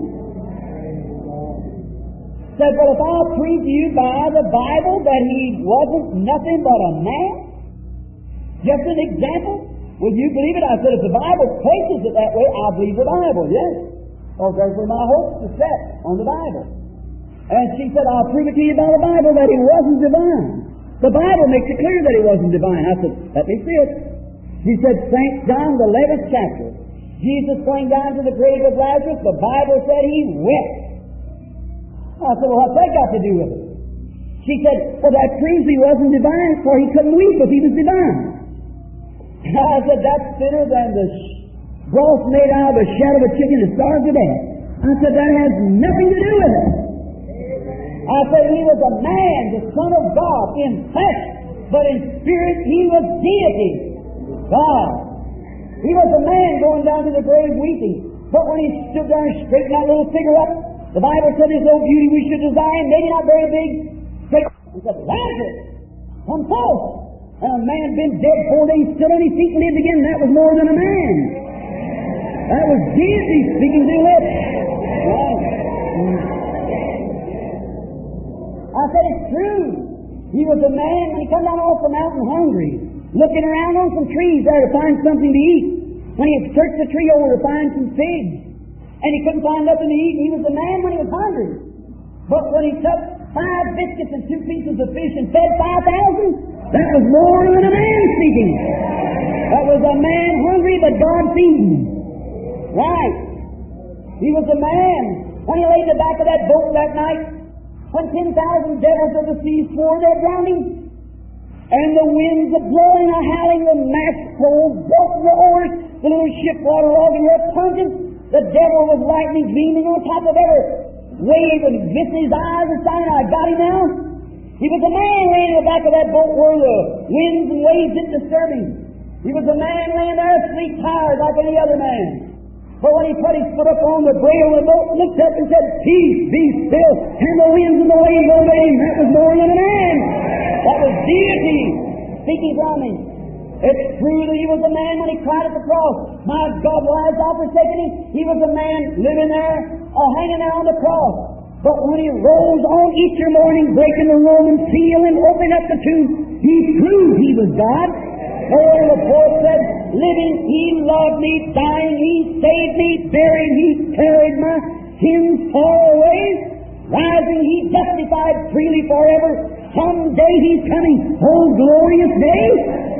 Said, well, if I'll prove to you by the Bible that He wasn't nothing but a man, just an example, will you believe it? I said, if the Bible places it that way, I'll believe the Bible, yes. Or there's where my hopes are set on the Bible. And she said, I'll prove it to you by the Bible that He wasn't divine. The Bible makes it clear that He wasn't divine. I said, let me see it. She said, St. John, the 11th chapter. Jesus going down to the grave of Lazarus, the Bible said He wept. I said, well, what's that got to do with it? She said, well, that proves He wasn't divine, for He couldn't weep if He was divine. I said, that's thinner than the broth made out of the shed of a chicken that starved to death. I said, that has nothing to do with it. I said, He was a man, the Son of God, in flesh, but in spirit He was deity. God. He was a man going down to the grave weeping. But when He stood there and straightened that little figure up, the Bible said His own beauty we should desire, maybe not very big. He said, Lazarus, come forth. And a man been dead 4 days, stood on his feet and lived again. That was more than a man. That was deity speaking through lips. Right. I said, it's true. He was a man when He come down off the mountain hungry, looking around on some trees there to find something to eat. When He had searched the tree over to find some figs, and He couldn't find nothing to eat, He was a man when He was hungry. But when He took 5 biscuits and 2 pieces of fish and fed 5,000, that was more than a man speaking. That was a man hungry, but God feeding. Right. He was a man when He lay in the back of that boat that night, when 10,000 devils of the sea swore they'd drown Him. And the winds a blowing, a howling, the mast pole broke the oars, the little ship water logging her plunging. The devil was lightning gleaming on top of every wave and missing his eyes and saying, I got him now. He was a man laying in the back of that boat where the winds and waves didn't disturb him. He was a man laying there asleep, tired like any other man. But when he put his foot up on the brail of the boat, looked up and said, Peace, be still, and the winds and the waves obeyed him. That was more than a man. That was deity speaking from Him. It's true that He was a man when He cried at the cross. My God, why hast Thou forsaken me? He was a man living there or hanging there on the cross. But when He rose on Easter morning, breaking the Roman seal and opening up the tomb, He proved He was God. Oh, the poet said, living He loved me, dying He saved me, buried He carried my sins far away, rising He justified freely forever. Someday He's coming, oh glorious day.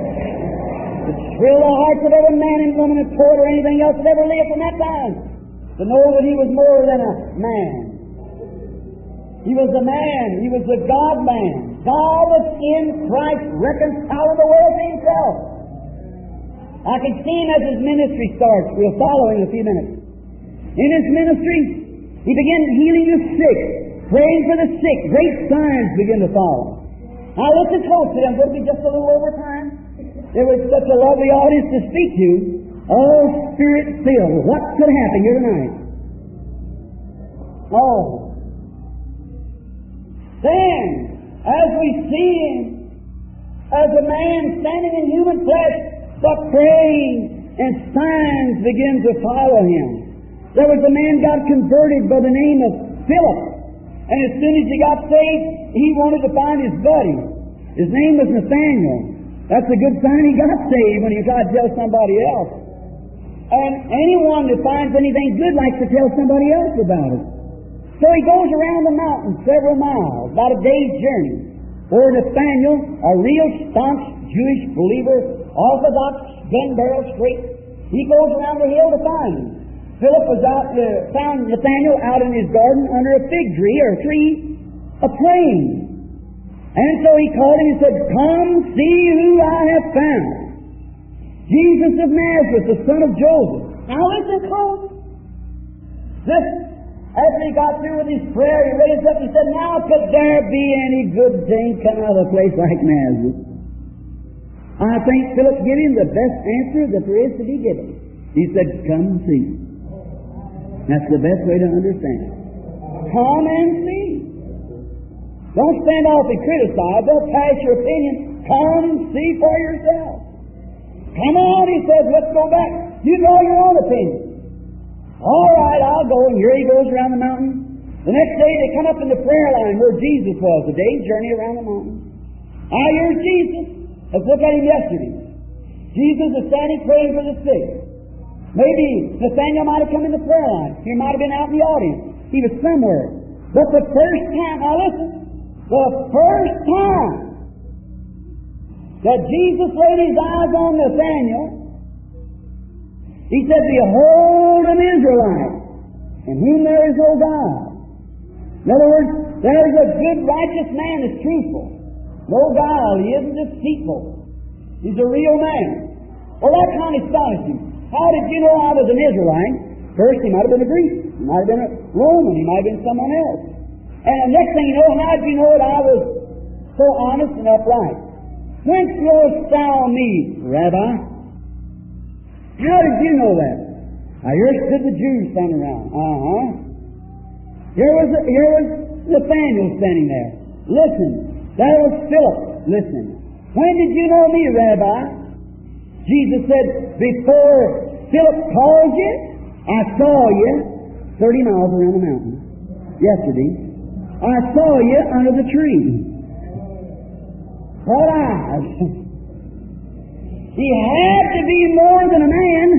To thrill the hearts of every man and woman and poet or anything else that ever lived from that time, to know that He was more than a man. He was a man. He was the God-man. God was in Christ, reconciling the world to Himself. I can see Him as His ministry starts. We'll follow in a few minutes. In His ministry, He began healing the sick, praying for the sick. Great signs begin to follow. Now listen closely. I'm going to be just a little over time. There was such a lovely audience to speak to. All Spirit-filled. What could happen here tonight? Oh. Then, as we see Him as a man standing in human flesh, but praying, and signs begin to follow Him. There was a man got converted by the name of Philip. And as soon as he got saved, he wanted to find his buddy. His name was Nathaniel. That's a good sign he got saved when he tried to tell somebody else. And anyone that finds anything good likes to tell somebody else about it. So he goes around the mountain several miles, about a day's journey, where Nathaniel, a real staunch Jewish believer, orthodox, gun barrel straight, he goes around the hill to find him. Philip was found Nathaniel out in his garden under a fig tree or a tree, praying. And so he called him and said, "Come see who I have found. Jesus of Nazareth, the son of Joseph." Now listen close. This, after he got through with his prayer, he raised up and said, "Now could there be any good thing come out of a place like Nazareth?" I think Philip gave him the best answer that there is to be given. He said, "Come see." That's the best way to understand it. Come and see. Don't stand off and criticize. Don't pass your opinion. Come and see for yourself. Come on, he says, let's go back. You draw your own opinion. All right, I'll go. And here he goes around the mountain. The next day they come up in the prayer line where Jesus was, a day's journey around the mountain. Ah, here's Jesus. Let's look at him yesterday. Jesus is standing praying for the sick. Maybe Nathaniel might have come in the prayer line. He might have been out in the audience. He was somewhere. But the first time, now listen, the first time that Jesus laid his eyes on Nathaniel, he said, "Behold an Israelite, in whom there is no God." In other words, there's a good, righteous man that's truthful. No guile. He isn't deceitful. He's a real man. Well, that kind of astonished him. How did you know I was an Israelite? First, he might have been a Greek. He might have been a Roman. He might have been someone else. And the next thing you know, how did you know that I was so honest and upright? "Whence knowest thou me, Rabbi?" How did you know that? Now, here stood the Jews standing around. Here was Nathaniel standing there. Listen. There was Philip. Listen. "When did you know me, Rabbi?" Jesus said, "Before Philip called you, I saw you 30 miles around the mountain. Yesterday, I saw you under the tree." What eyes! He had to be more than a man.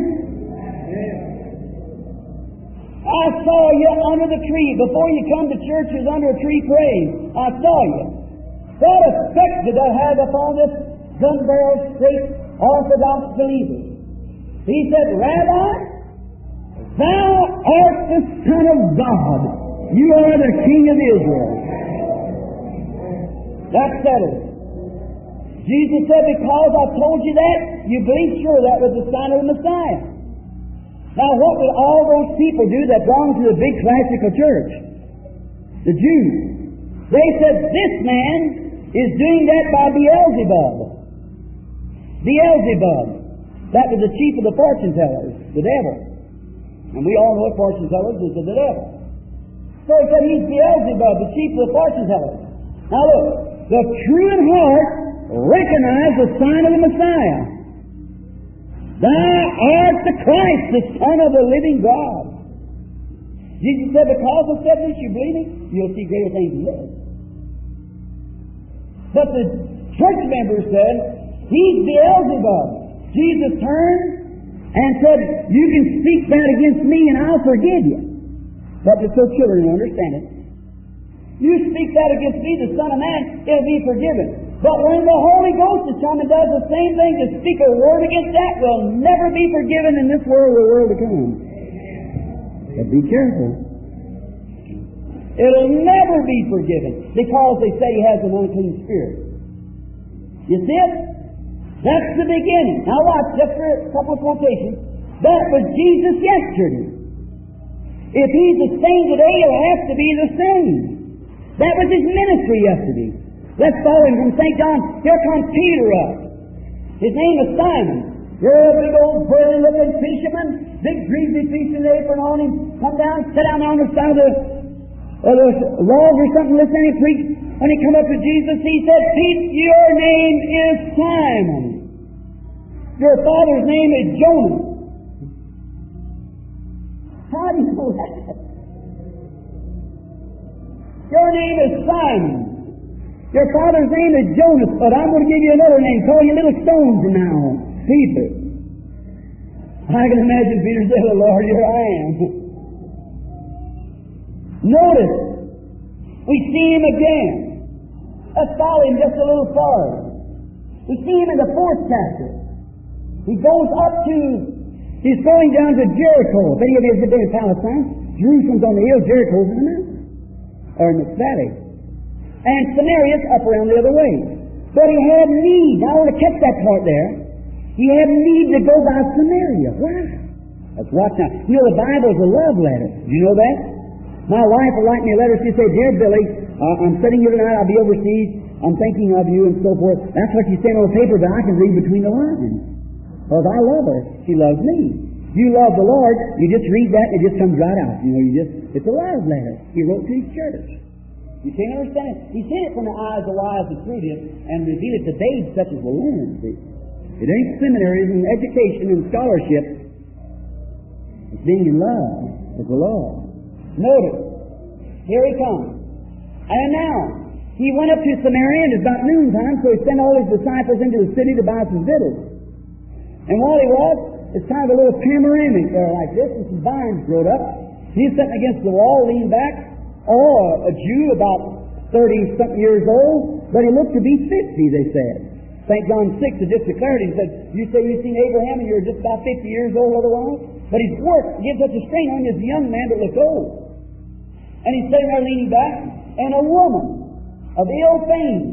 "I saw you under the tree. Before you come to church, you was under a tree praying. I saw you." What effect did that have upon this gun barrel straight Orthodox believer? He said, "Rabbi, thou art the Son of God. You are the King of Israel." That settled. Jesus said, "Because I told you that, you believe sure that was the sign of the Messiah." Now, what would all those people do that belonged to the big classical church? The Jews. They said, "This man is doing that by Beelzebub." Beelzebub. That was the chief of the fortune tellers, the devil. And we all know what fortune tellers is of the devil. So he said he's Beelzebub, the chief of the fortune tellers. Now look, the true in heart recognize the sign of the Messiah. "Thou art the Christ, the Son of the living God." Jesus said, "Because I said this, you believe me? You'll see greater things than this." But the church members said, "He's Beelzebub." Jesus turned and said, "You can speak that against me and I'll forgive you." But just so children will understand it. You speak that against me, the Son of Man, it'll be forgiven. But when the Holy Ghost is come and does the same thing, to speak a word against that will never be forgiven in this world or the world to come. But be careful. It'll never be forgiven because they say he has an unclean spirit. You see it? That's the beginning. Now watch, just for a couple of quotations. That was Jesus yesterday. If he's the same today, he'll have to be the same. That was his ministry yesterday. Let's follow him from St. John. Here comes Peter up. His name is Simon. You're a big old burly-looking fisherman, big greasy fishing apron on him. Come down, sit down on the side of the log or something, listen to him preach. When he come up to Jesus, he said, "Pete, your name is Simon. Your father's name is Jonah." How do you know that? Your name is Simon. Your father's name is Jonas, but I'm going to give you another name. Call you Little Stone from now on. Peter. I can imagine Peter said, "Oh, Lord, here I am." Notice, we see him again. Let's follow him just a little farther. We see him in the 4th chapter. He goes up to, he's going down to Jericho. If any of you have been in Palestine, Jerusalem's on the hill, Jericho's in the mountain, or in the valley. And Samaria's up around the other way. But he had need. Now I want to catch that part there. He had need to go by Samaria. Why? Let's watch now. You know, the Bible is a love letter. Do you know that? My wife will write me a letter. She'll say, "Dear Billy, I'm sitting here tonight. I'll be overseas. I'm thinking of you," and so forth. That's what she's saying on the paper, but I can read between the lines. Because I love her. She loves me. If you love the Lord, you just read that and it just comes right out. You know, it's a love letter. He wrote to his church. You can't understand it. He sent it from the eyes of wise and prudent and revealed it to babes such as will learn. See? It ain't seminaries and education and scholarship. It's being in love with the Lord. Notice, here he comes. And now, he went up to Samaria, and it's about noontime, so he sent all his disciples into the city to buy some victuals. And while he was, it's kind of a little panoramic there like this, and some vines growed up. He's sitting against the wall, leaned back. A Jew about 30-something years old, but he looked to be 50, they said. St. John 6 had just declared it. He said, "You say you've seen Abraham and you're just about 50 years old otherwise?" But his work gives such a strain on this young man that looks old. And he's sitting there leaning back, and a woman of ill fame.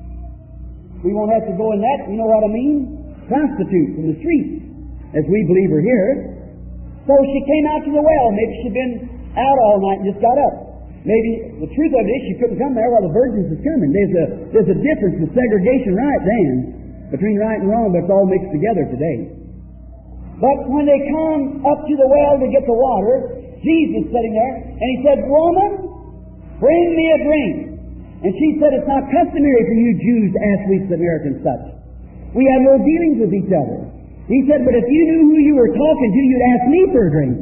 We won't have to go in that, you know what I mean? Prostitute from the streets, as we believe her here. So she came out to the well. Maybe she'd been out all night and just got up. Maybe the truth of it is she couldn't come there while the virgins is coming. There's a difference, the segregation right then between right and wrong, but it's all mixed together today. But when they come up to the well to get the water, Jesus sitting there, and he said, "Woman, bring me a drink." And she said, "It's not customary for you Jews to ask we Samaritans such. We have no dealings with each other." He said, "But if you knew who you were talking to, you'd ask me for a drink."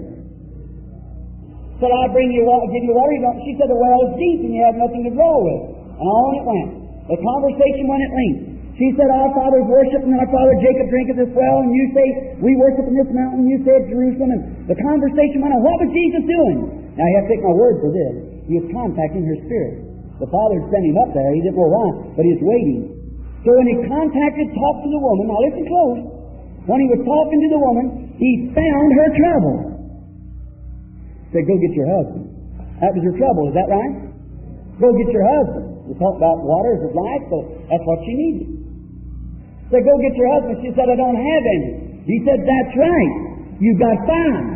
Said, "I'll bring you water, give you water." She said, "The well is deep and you have nothing to draw with." And on it went. The conversation went at length. She said, "Our fathers worship and our father Jacob drank at this well, and you say, we worship in this mountain, and you say it's Jerusalem." And the conversation went on. What was Jesus doing? Now you have to take my word for this. He was contacting her spirit. The Father had sent him up there. He didn't know why, but he was waiting. So when he talked to the woman, now listen close. When he was talking to the woman, he found her trouble. Said, "Go get your husband." That was her trouble, is that right? Go get your husband. We talked about waters of life, so that's what she needed. Said, "Go get your husband." She said, "I don't have any." He said, "That's right. You've got 5.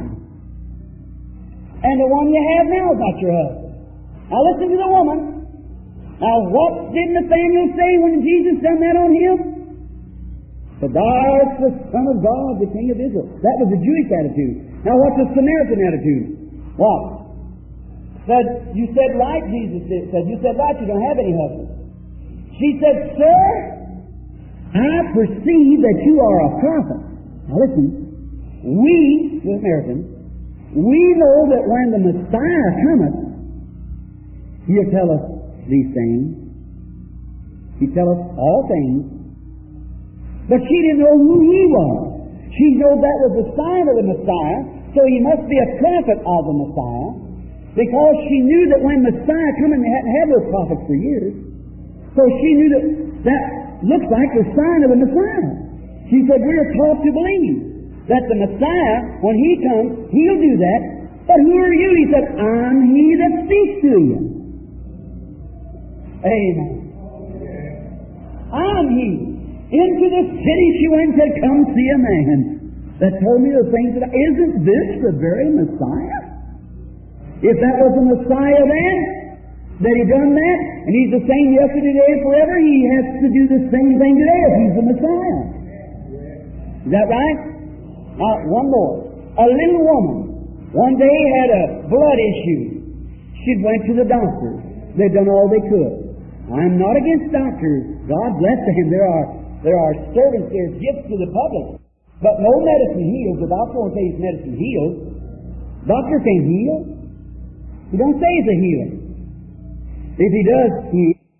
And the one you have now is not your husband." Now listen to the woman. Now what did Nathanael say when Jesus done that on him? "For thou art the Son of God, the King of Israel." That was the Jewish attitude. Now what's the Samaritan attitude? What? Said, "You said right," Jesus said. "You said right, you don't have any husband." She said, "Sir, I perceive that you are a prophet." Now listen, we, the Americans, we know that when the Messiah cometh, he'll tell us these things. He'll tell us all things. But she didn't know who he was. She knew that was the sign of the Messiah, so he must be a prophet of the Messiah, because she knew that when Messiah come, and they hadn't had no prophets for years, so she knew that looks like the sign of the Messiah. She said, "We're taught to believe that the Messiah, when he comes, he'll do that. But who are you?" He said, "I'm he that speaks to you." Amen. I'm he. Into the city she went and said, "Come see a man that told me the things that..." Isn't this the very Messiah? If that was the Messiah then, that he done that, and he's the same yesterday, today, and forever, he has to do the same thing today if he's the Messiah. Is that right? Now, one more. A little woman one day had a blood issue. She went to the doctor. They'd done all they could. I'm not against doctors. God bless them. There are servants, there's gifts to the public. But no medicine heals. The doctor won't say his medicine heals. Doctor can't heal. He don't say he's a healer. If he does,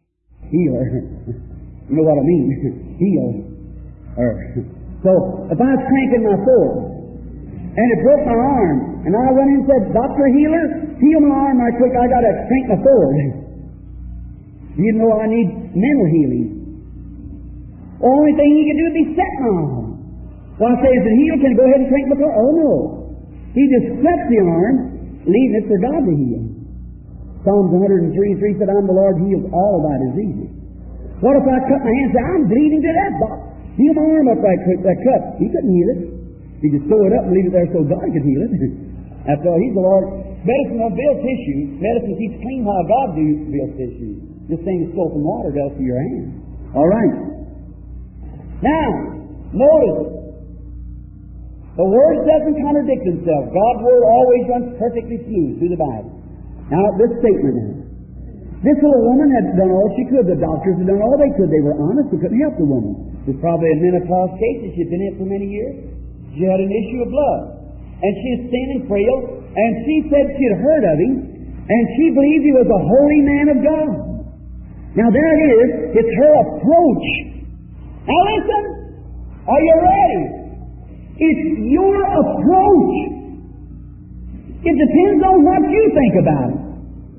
Healer. You know what I mean? Heal. So, if I was cranking my foot, and it broke my arm, and I went in and said, Dr. Healer, heal my arm right quick, I got to crank my foot. You know I need mental healing. The only thing he can do is be set my arm. Well, I say, is it healed? Can I go ahead and crank my foot? Oh, no. He just sets the arm, leaving it for God to heal. Psalms 103:3 said, I'm the Lord, heals all of thy diseases. What if I cut my hand and say, I'm bleeding to death, Doc? Heal my arm up right quick, that cut. He couldn't heal it. He could sew it up and leave it there so God could heal it. After all, He's the Lord. Medicine don't build tissue. Medicine keeps clean while God builds tissue. This thing is soap and water does for your hand. All right. Now, notice, the Word doesn't contradict itself. God's Word always runs perfectly smooth through the Bible. Now, this statement now. This little woman had done all she could. The doctors had done all they could. They were honest. They couldn't help the woman. It was probably a menopause case that she'd been in for many years. She had an issue of blood. And she was thin and frail. And she said she'd heard of him. And she believed he was a holy man of God. Now, there it is. It's her approach. Now, listen. Are you ready? It's your approach. It depends on what you think about it.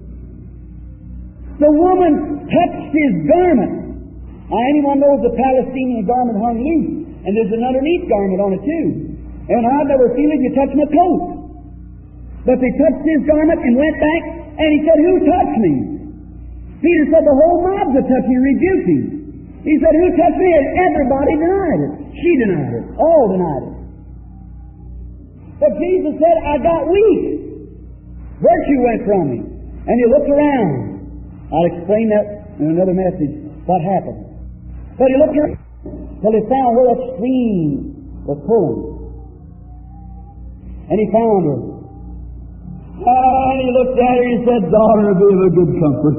The woman touched his garment. Now, anyone knows the Palestinian garment hung loose, and there's an underneath garment on it too. And I've never seen it, you touch my coat. But they touched his garment and went back, and he said, who touched me? Peter said, the whole mob's a touching and rebuked him. He said, who touched me? And everybody denied it. She denied it. All denied it. But Jesus said, I got weak. Virtue went from me. And he looked around. I'll explain that in another message, what happened. But he looked around till he found where that stream was pulling. And he found her. And he looked at her and he said, daughter, be of a good comfort.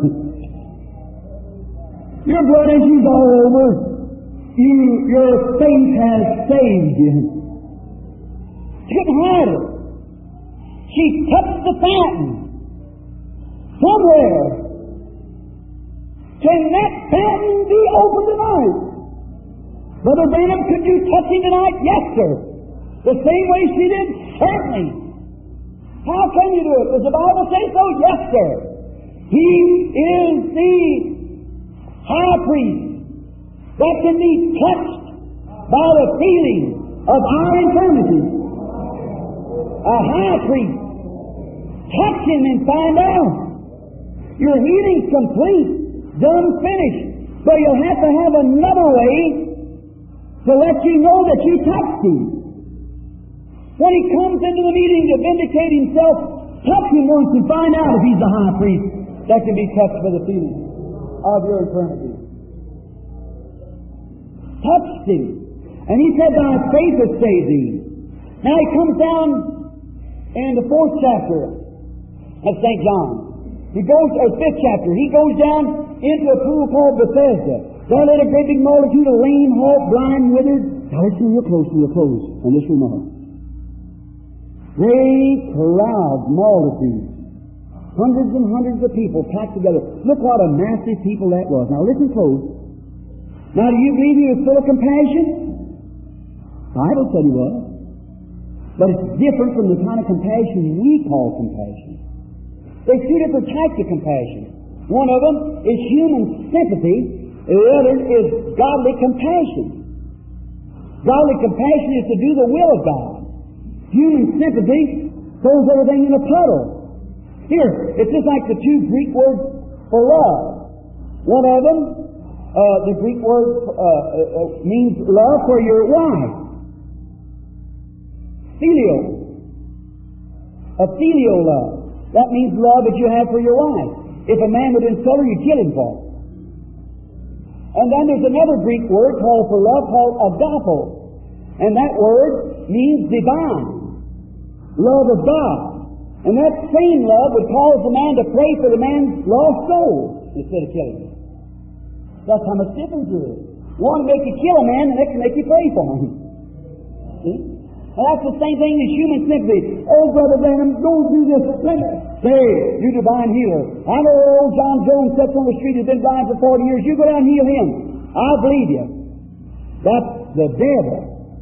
Your blood issue's all over. Your faith has saved you. She couldn't hide it. She touched the fountain. Somewhere. Can that fountain be opened tonight? Brother Branham, could you touch him tonight? Yes, sir. The same way she did? Certainly. How can you do it? Does the Bible say so? Yes, sir. He is the high priest that can be touched by the feeling of our infirmities. A high priest. Touch him and find out. Your healing's complete. Done, finished. So you'll have to have another way to let you know that you touched him. When he comes into the meeting to vindicate himself, touch him once and find out if he's the high priest that can be touched by the feeling of your infirmity. Touched him. And he said, thy faith has saved thee. Now he comes down in the 4th chapter of St. John. He goes, or 5th chapter, he goes down into a pool called Bethesda. There lay a great big multitude of lame, halt, blind, withered. Now listen real close on this remark. Great crowds, multitudes, hundreds and hundreds of people packed together. Look what a massive people that was. Now listen close. Now do you believe he was full of compassion? The Bible said he was. But it's different from the kind of compassion we call compassion. There's two different types of compassion. One of them is human sympathy. The other is godly compassion. Godly compassion is to do the will of God. Human sympathy throws everything in a puddle. Here, it's just like the two Greek words for love. One of them, the Greek word means love for your wife. Filial. A filial love. That means love that you have for your wife. If a man would insult her, you'd kill him for it. And then there's another Greek word called for love called agapo. And that word means divine. Love of God. And that same love would cause the man to pray for the man's lost soul instead of killing him. That's how much difference there is. One make you kill a man, the next make you pray for him. See? And that's the same thing as human sympathy. Oh, Brother Branham, don't do this. Say, you divine healer. I know old John Jones sits on the street, has been blind for 40 years. You go down and heal him. I'll believe you. That's the devil.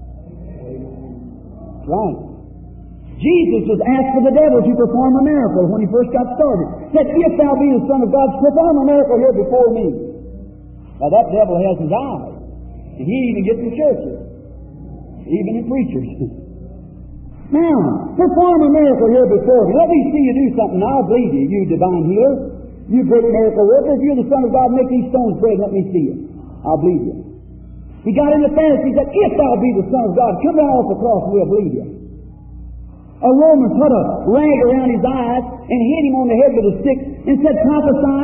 That's right. Jesus was asked for the devil to perform a miracle when he first got started. He said, if thou be the Son of God, perform a miracle here before me. Now that devil has his eyes. And he even gets in churches. Even in preachers. Now, perform a miracle here before me. Let me see you do something. I'll believe you, you divine healer. You great miracle worker. If you're the Son of God, make these stones bread. Let me see you. I'll believe you. He got in the fantasy. He said, if thou be the Son of God, come down off the cross and we'll believe you. A Roman put a rag around his eyes and hit him on the head with a stick and said, prophesy.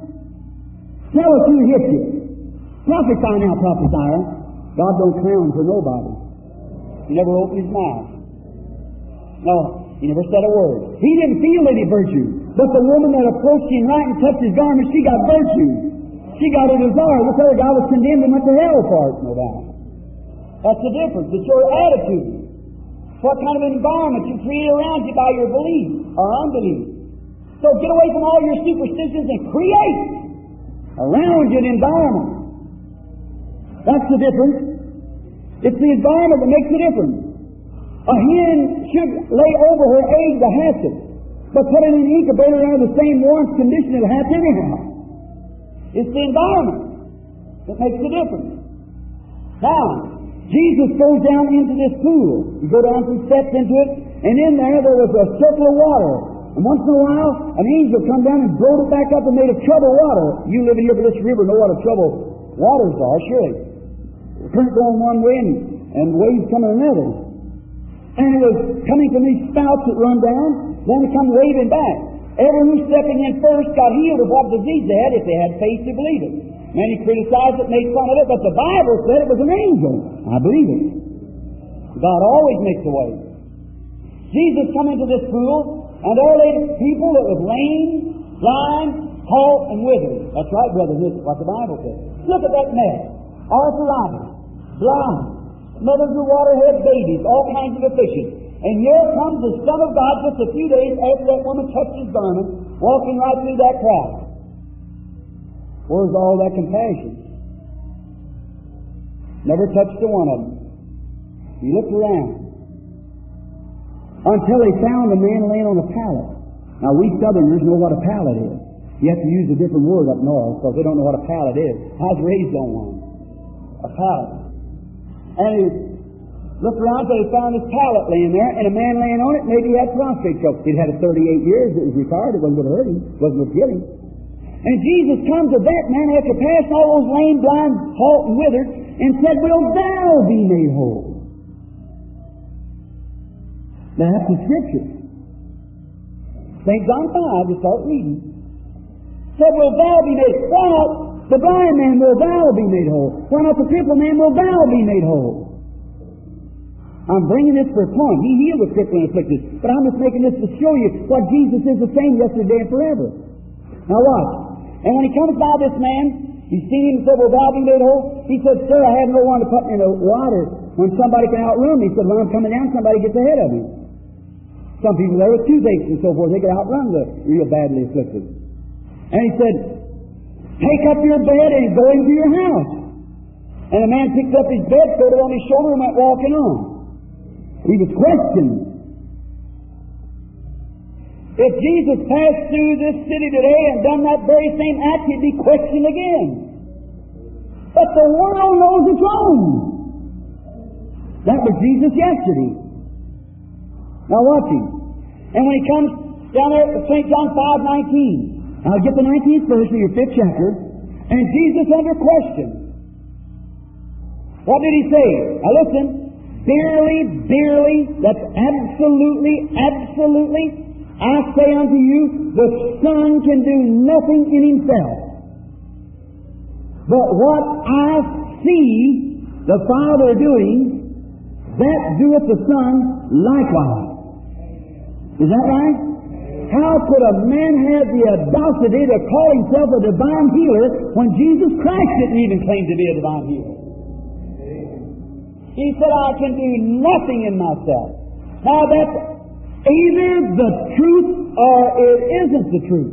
Tell us who hit you. Prophesy now, prophesy. God don't clown for nobody. He never opened his mouth. No, he never said a word. He didn't feel any virtue. But the woman that approached him right and touched his garment, she got virtue. She got a desire. This other guy was condemned and went to hell for it, no doubt. That's the difference. It's your attitude. What kind of environment you create around you by your belief or unbelief. So get away from all your superstitions and create around you an environment. That's the difference. It's the environment that makes the difference. A hen should lay over her egg to hatch it, but put it in an incubator under the same warmth condition it'll hatch anyhow. It's the environment that makes the difference. Now, Jesus goes down into this pool. You go down some steps into it, and in there was a circle of water. And once in a while, an angel come down and blowed it back up and made a troubled water. You living here by this river know what a troubled waters are, surely. The current going one way and waves coming another. And it was coming from these spouts that run down, then it come waving back. Everyone who stepping in first got healed of what disease they had if they had faith to believe it. Many criticized it, made fun of it, but the Bible said it was an angel. I believe it. God always makes a way. Jesus come into this pool, and there lay people that was lame, blind, halt, and withered. That's right, brother, this is what the Bible says. Look at that mess. Arthritis, blind, mothers with water-head babies, all kinds of afflictions. And here comes the Son of God just a few days after that woman touched his garment, walking right through that crowd. Where's all that compassion? Never touched a one of them. He looked around until he found a man laying on a pallet. Now, we Southerners know what a pallet is. You have to use a different word up north because they don't know what a pallet is. I was raised on one. A pallet. And he looked around until he found his pallet laying there, and a man laying on it. Maybe he had prostate trouble. He'd had it 38 years. It was retired. It wasn't going to hurt him. It wasn't going to kill him. And Jesus comes to that man after passing all those lame, blind, halt, and withered, and said, will thou be made whole? Now that's the Scripture. St. John 5, just start reading. Said, will thou be made whole? Why not the blind man, will thou be made whole? Why not the crippled man, will thou be made whole? I'm bringing this for a point. He healed the crippled and afflicted, but I'm just making this to show you what Jesus is the same yesterday and forever. Now watch. And when he comes by this man, he seen him and said, will thou be made whole? He said, sir, I have no one to put in the water when somebody can outrun me. He said, when I'm coming down, somebody gets ahead of me. Some people there with toothaches and so forth, they could outrun the real badly afflicted. And he said, take up your bed and go into your house. And the man picked up his bed, put it on his shoulder, and went walking on. He was questioned. If Jesus passed through this city today and done that very same act, he'd be questioned again. But the world knows it's wrong. That was Jesus yesterday. Now watch him. And when he comes down there at St. John 5:19, I'll get the 19th verse of your 5th chapter, and Jesus under question. What did he say? Now listen. Verily, verily, that's absolutely, absolutely, I say unto you, the Son can do nothing in himself. But what I see the Father doing, that doeth the Son likewise. Is that right? How could a man have the audacity to call himself a divine healer when Jesus Christ didn't even claim to be a divine healer? He said, I can do nothing in myself. Now that's either the truth or it isn't the truth.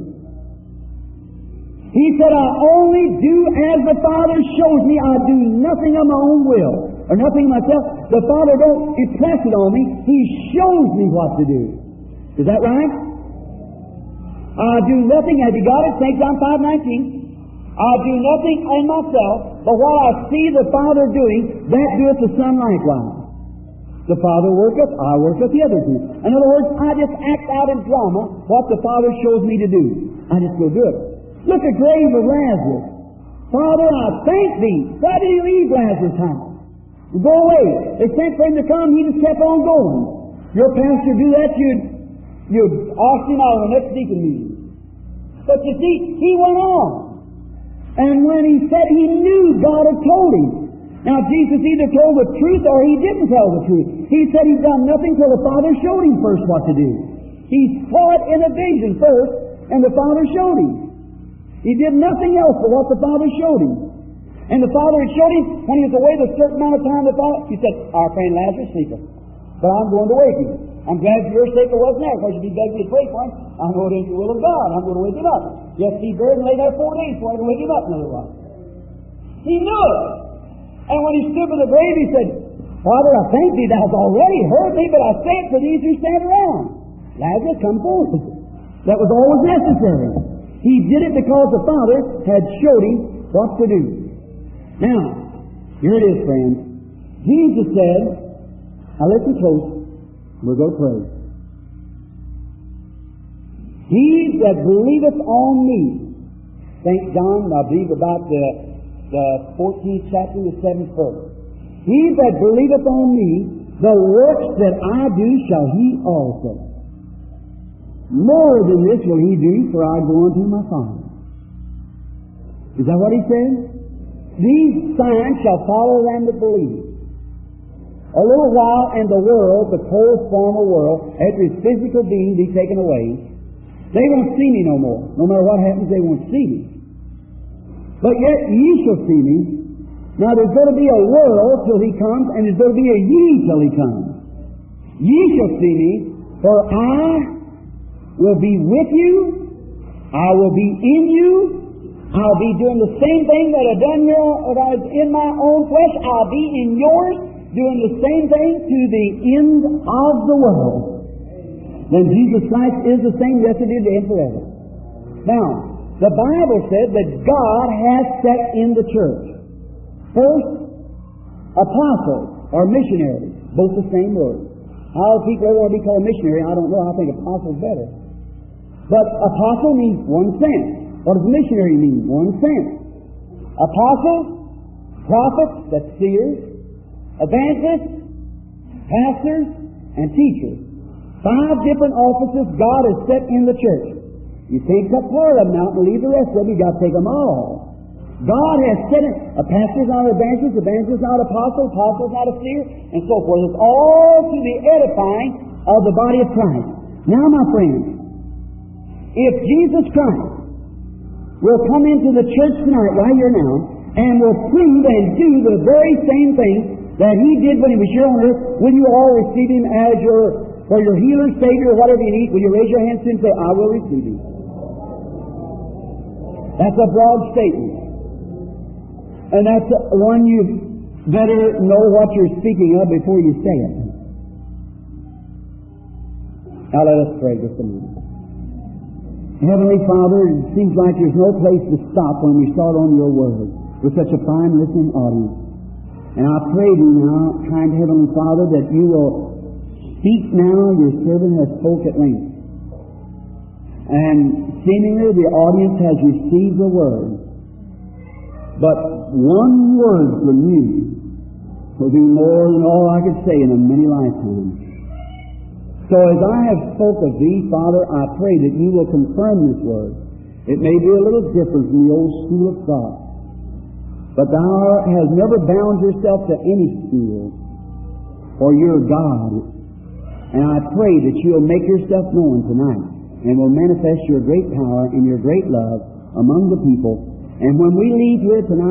He said, I only do as the Father shows me. I do nothing of my own will, or nothing myself. The Father don't impress it on me. He shows me what to do. Is that right? I do nothing, have you got it? St. John 5:19. I do nothing in myself, but what I see the Father doing, that doeth the Son likewise. The Father worketh, I worketh, the other do. In other words, I just act out in drama what the Father shows me to do. I just go do it. Look at the grave of Lazarus. Father, I thank Thee. Why did He leave Lazarus' house? Go away. They sent for Him to come, He just kept on going. Your pastor do that, you'd ask him out of the next deacon meeting. But you see, he went on. And when he said he knew, God had told him. Now, Jesus either told the truth or He didn't tell the truth. He said He'd done nothing till the Father showed Him first what to do. He saw it in a vision first, and the Father showed Him. He did nothing else but what the Father showed Him. And the Father had showed Him when He was away a certain amount of time. The Father, He said, our friend Lazarus sleepeth, but I'm going to wake him. I'm glad for your sake it wasn't there, because you'd be begging me to pray for him. I know it ain't the will of God. I'm going to wake him up. Yes, he buried and lay there 4 days before I can wake him up another one. He knew it. And when he stood by the grave, he said, Father, I thank Thee, Thou hast already heard me, but I say it for these who stand around. Lazarus, come forth. That was all was necessary. He did it because the Father had showed him what to do. Now, here it is, friends. Jesus said, now listen close. We'll go pray. He that believeth on me, St. John, I believe about the 14th chapter, the 7th verse. He that believeth on me, the works that I do shall he also. More than this will he do, for I go unto my Father. Is that what he said? These signs shall follow them that believe. A little while and the world, the cold former world, after his physical being be taken away, they won't see me no more. No matter what happens, they won't see me. But yet ye shall see me. Now there's going to be a world till He comes, and there's going to be a ye till He comes. Ye shall see me, for I will be with you, I will be in you, I'll be doing the same thing that I've done in my own flesh, I'll be in yours, doing the same thing to the end of the world. Then Jesus Christ is the same yesterday, today, and forever. Now, the Bible said that God has set in the church first apostles or missionaries, both the same word. How people ever want to be called missionary, I don't know. I think apostle is better. But apostle means one sense. What does missionary mean? One sense. Apostle, prophet, that's seers, evangelists, pastors, and teachers. 5 different offices God has set in the church. You can't cut part of them out and leave the rest of them. You've got to take them all. God has set it. A pastor's not an evangelist, evangelist's not an apostle, apostle's not a seer, and so forth. It's all to the edifying of the body of Christ. Now, my friends, if Jesus Christ will come into the church tonight, right here now, and will prove and do the very same thing that He did when He was here on earth, will you all receive Him as for your healer, Savior, or whatever you need? Will you raise your hands to Him and say, I will receive Him? That's a broad statement. And that's one you better know what you're speaking of before you say it. Now let us pray just a minute. Heavenly Father, it seems like there's no place to stop when we start on your word with such a fine listening audience. And I pray Thee now, kind Heavenly Father, that You will speak now. Your servant has spoke at length. And seemingly the audience has received the word. But one word from You will be more than all I could say in a many lifetimes. So as I have spoke of Thee, Father, I pray that You will confirm this word. It may be a little different from the old school of thought, but Thou hast never bound Yourself to any school, for You're God. And I pray that You'll make Yourself known tonight, and will manifest Your great power and Your great love among the people. And when we leave here tonight,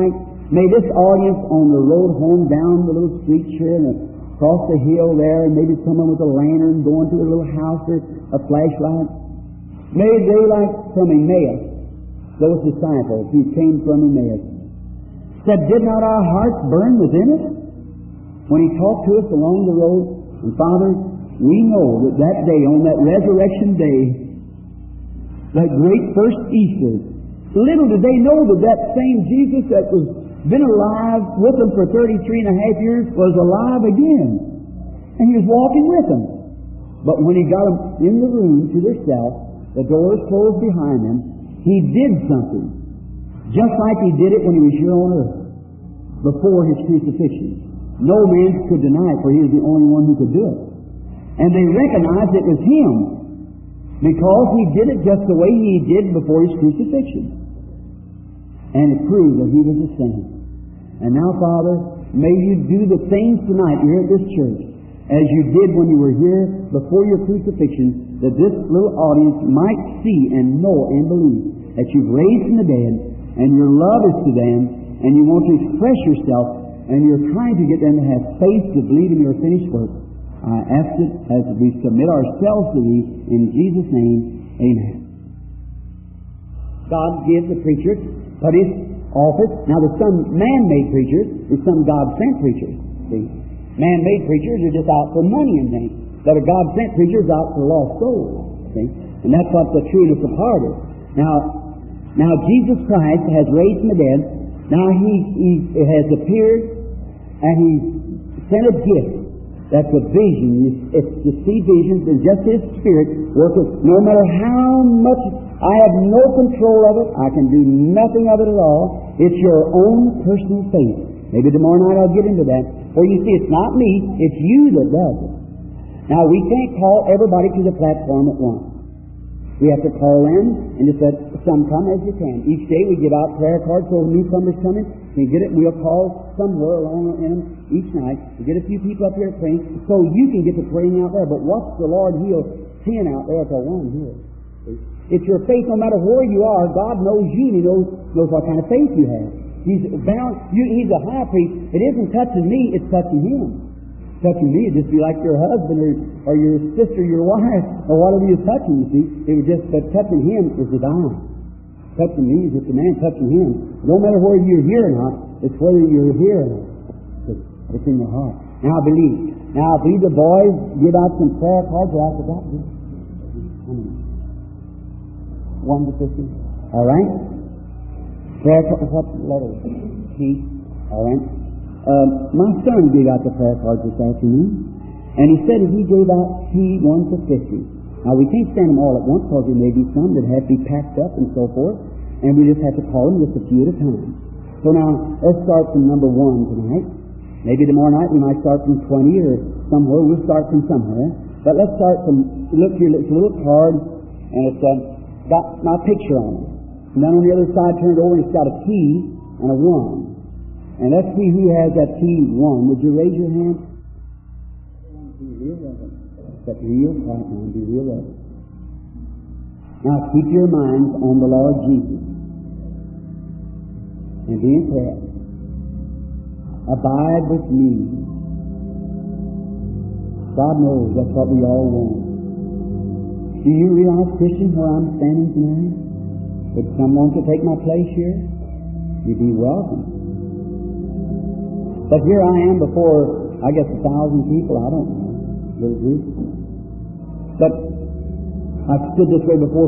May this audience on the road home down the little street here and across the hill there, and maybe someone with a lantern going to a little house or a flashlight, may they, like from Emmaus, those disciples who came from Emmaus, said, did not our hearts burn within us when He talked to us along the road? And Father, we know that that day, on that resurrection day, that great first Easter, little did they know that that same Jesus that was been alive with them for 33 and a half years was alive again. And He was walking with them. But when He got them in the room to themselves, the doors closed behind them, He did something. Just like He did it when He was here on earth, before His crucifixion. No man could deny it, for He was the only one who could do it. And they recognized it was Him, because He did it just the way He did before His crucifixion. And it proved that He was the same. And now, Father, may You do the things tonight here at this church, as You did when You were here before Your crucifixion, that this little audience might see and know and believe that You've raised from the dead, and Your love is to them, and You want to express Yourself, and You're trying to get them to have faith to believe in Your finished work. I ask it as we submit ourselves to Thee, in Jesus' name, amen. God gives the preacher but His office. Now, there's some man-made preachers, there's some God-sent preachers. See, man-made preachers are just out for money and things. But a God-sent preacher is out for lost souls. See, and that's what the trueness of heart is. Now Jesus Christ has raised from the dead. Now He has appeared, and He sent a gift. That's a vision. It's to see visions, and just His Spirit worketh. No matter how much I have no control of it, I can do nothing of it at all. It's your own personal faith. Maybe tomorrow night I'll get into that. For you see, it's not me, it's you that does it. Now, we can't call everybody to the platform at once. We have to call in and just let some come as you can. Each day we give out prayer cards so newcomers coming. We get it, we'll call somewhere along in them each night. We get a few people up here praying so you can get to praying out there. But watch the Lord heal 10 out there for one here. It's your faith no matter where you are. God knows you and He knows what kind of faith you have. He's bound. He's a high priest. It isn't touching me, it's touching Him. Touching me would just be like your husband or your sister, your wife, or whatever you're touching, you see. It would just, but touching Him is divine. Touching me is just a man touching Him. No matter whether you're here or not, it's whether you're here or not. It's in your heart. Now I believe. Now I believe the boys give out some prayer cards that I forgot to do. 1 to 50. All right? Prayer card, what letter? T. All right? My son gave out the prayer cards this afternoon, and he said he gave out T 1 to 50. Now we can't stand them all at once because there may be some that have to be packed up and so forth, and we just have to call them just a few at a time. So now let's start from number 1 tonight. Maybe tomorrow night we might start from 20 or somewhere. We'll start from somewhere. But let's start from, look here, it's a little card, and it's got my picture on it. And then on the other side, turned over, and it's got a T and a 1. And let's see who has that T1. Would you raise your hand? Be real reverent. But real quiet now. Be real reverent. Now keep your minds on the Lord Jesus. And be in prayer. Abide with me. God knows that's what we all want. Do you realize, Christian, where I'm standing tonight? Would someone to take my place here? You'd be welcome. But here I am before, I guess, 1,000 people. I don't know. Little group. But I've stood this way before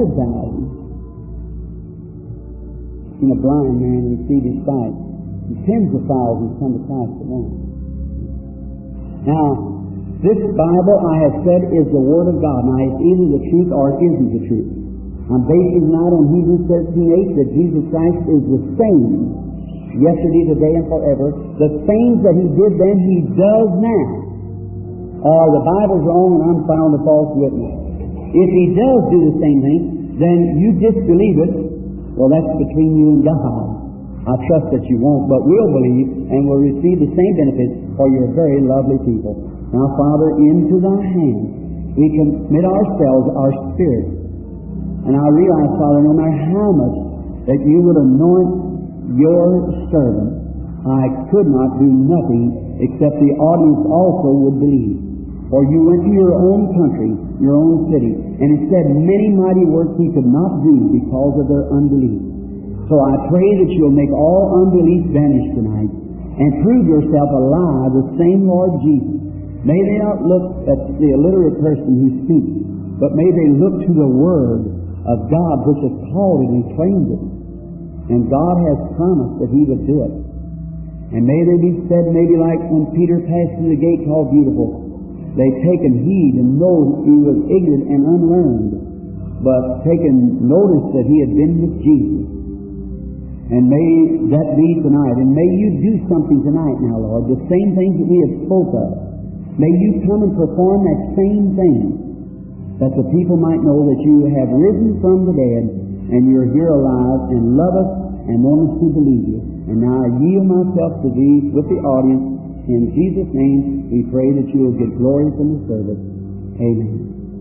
500,000. Seen a blind man receive his sight. And tens of thousands come to Christ at once. Now, this Bible, I have said, is the Word of God. Now, it's either the truth or it isn't the truth. I'm basing tonight on Hebrews 13:8 that Jesus Christ is the same yesterday, today, and forever. The things that He did then, He does now. Or the Bible's wrong and I'm found a false witness. If He does do the same thing, then you disbelieve it. Well, that's between you and God. I trust that you won't, but we'll believe and will receive the same benefits for your very lovely people. Now, Father, into Thy hands we commit ourselves, our spirit. And I realize, Father, no matter how much that You would anoint your servant, I could not do nothing except the audience also would believe. For you went to your own country, your own city, and it said many mighty works he could not do because of their unbelief. So I pray that you'll make all unbelief vanish tonight and prove yourself alive, the same Lord Jesus. May they not look at the illiterate person who speaks, but may they look to the Word of God which has called it and claimed it. And God has promised that He would do it. And may they be said maybe like when Peter passed through the gate called Beautiful. They've taken heed and know he was ignorant and unlearned, but taken notice that he had been with Jesus. And may that be tonight. And may you do something tonight now, Lord, the same things that we have spoke of. May you come and perform that same thing, that the people might know that you have risen from the dead, and you're here alive, and love us, and want us to believe you. And now I yield myself to thee with the audience. In Jesus' name, we pray that you will get glory from the service. Amen.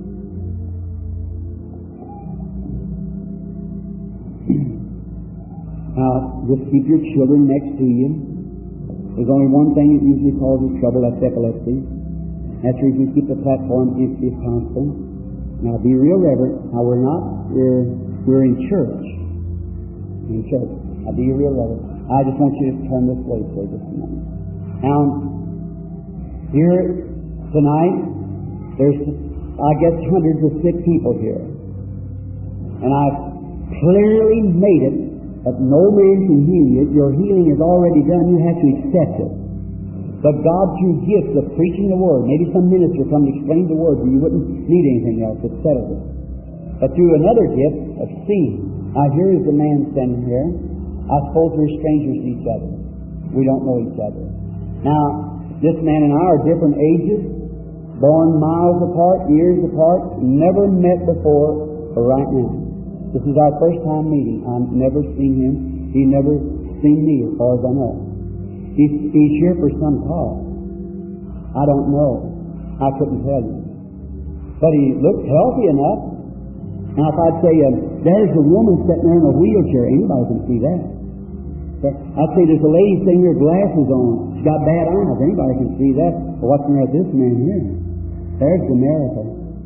Just keep your children next to you. There's only one thing that usually causes trouble, that's epilepsy. That's the reason we keep the platform empty if possible. Now be real reverent. Now we're in church. In church. Now be real reverent. I just want you to turn this way for just a moment. Now, here tonight, there's, I guess, hundreds of sick people here. And I've clearly made it that no man can heal you. Your healing is already done. You have to accept it. But God, through gifts of preaching the Word, maybe some minister come and explain the Word where you wouldn't need anything else. It settles it. But through another gift of seeing. Now, here is the man standing here. I suppose we're strangers to each other. We don't know each other. Now, this man and I are different ages, born miles apart, years apart, never met before or right now. This is our first time meeting. I've never seen him. He never seen me as far as I know. He's here for some cause. I don't know. I couldn't tell you. But he looked healthy enough. Now if I'd say, there's a woman sitting there in a wheelchair, anybody can see that. I'd say there's a lady sitting there with glasses on. She's got bad eyes. Anybody can see that. But what's wrong with this man here? There's the miracle.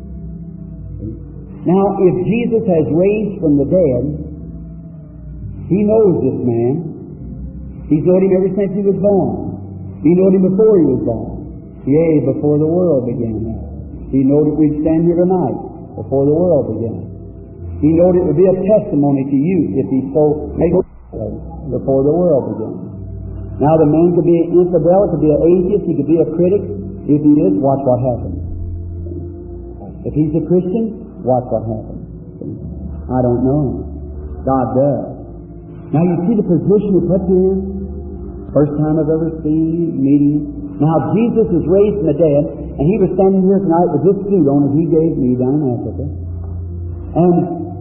Now, if Jesus has raised from the dead, He knows this man. He's known him ever since he was born. He knowed him before he was born. Yea, before the world began. He knowed that we'd stand here tonight before the world began. He knowed it would be a testimony to you if He so made it before the world began. Now, the man could be an infidel, could be an atheist, he could be a critic. If he is, watch what happens. If he's a Christian, watch what happens. I don't know. God does. Now you see the position He puts you in? First time I've ever seen, meeting. Now Jesus is raised from the dead, and He was standing here tonight with this suit on that He gave me down in Africa. And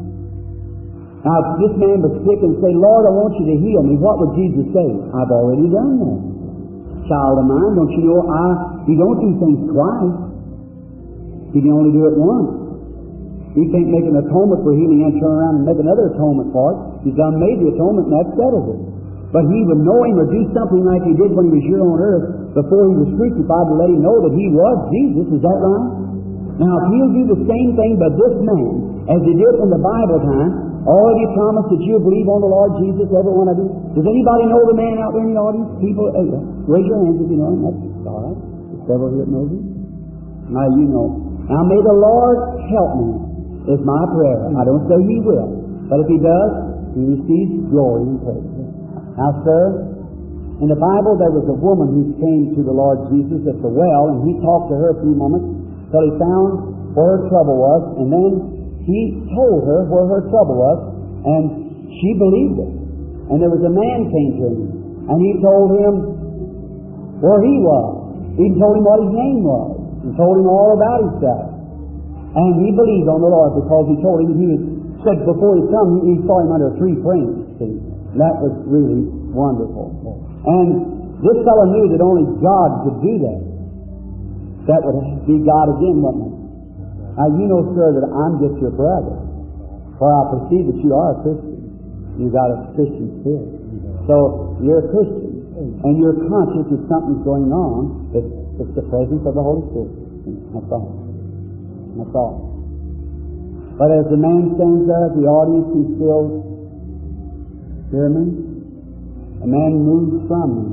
now if this man was sick and say, Lord, I want you to heal me, what would Jesus say? I've already done that. Child of mine, don't you know He don't do things twice. He can only do it once. He can't make an atonement for healing and turn around and make another atonement for it. He's done made the atonement and that settles it. But He would know Him or do something like He did when He was here on earth before He was crucified to let him know that He was Jesus. Is that right? Now, if He'll do the same thing by this man as He did in the Bible time, already promised that you'll believe on the Lord Jesus, every one of you. Does anybody know the man out there in the audience? People, raise your hands if you know him. That's all right. There's several here that knows him. Now you know. Now may the Lord help me, is my prayer. I don't say He will, but if He does, He receives glory and praise. Now, sir, in the Bible there was a woman who came to the Lord Jesus at the well, and He talked to her a few moments till He found where her trouble was, and then He told her where her trouble was, and she believed it. And there was a man came to him, and he told him where he was. He told him what his name was, and told him all about himself. And he believed on the Lord because he told him that he was said before he come, he saw him under 3 frames. See, that was really wonderful. And this fellow knew that only God could do that. That would be God again, wouldn't it? Now, you know, sir, that I'm just your brother. For I perceive that you are a Christian. You've got a Christian spirit. So you're a Christian, and you're conscious that something's going on. It's the presence of the Holy Spirit. That's all. That's all. But as the man stands there at the audience, he's still, hear me? A man moves from him,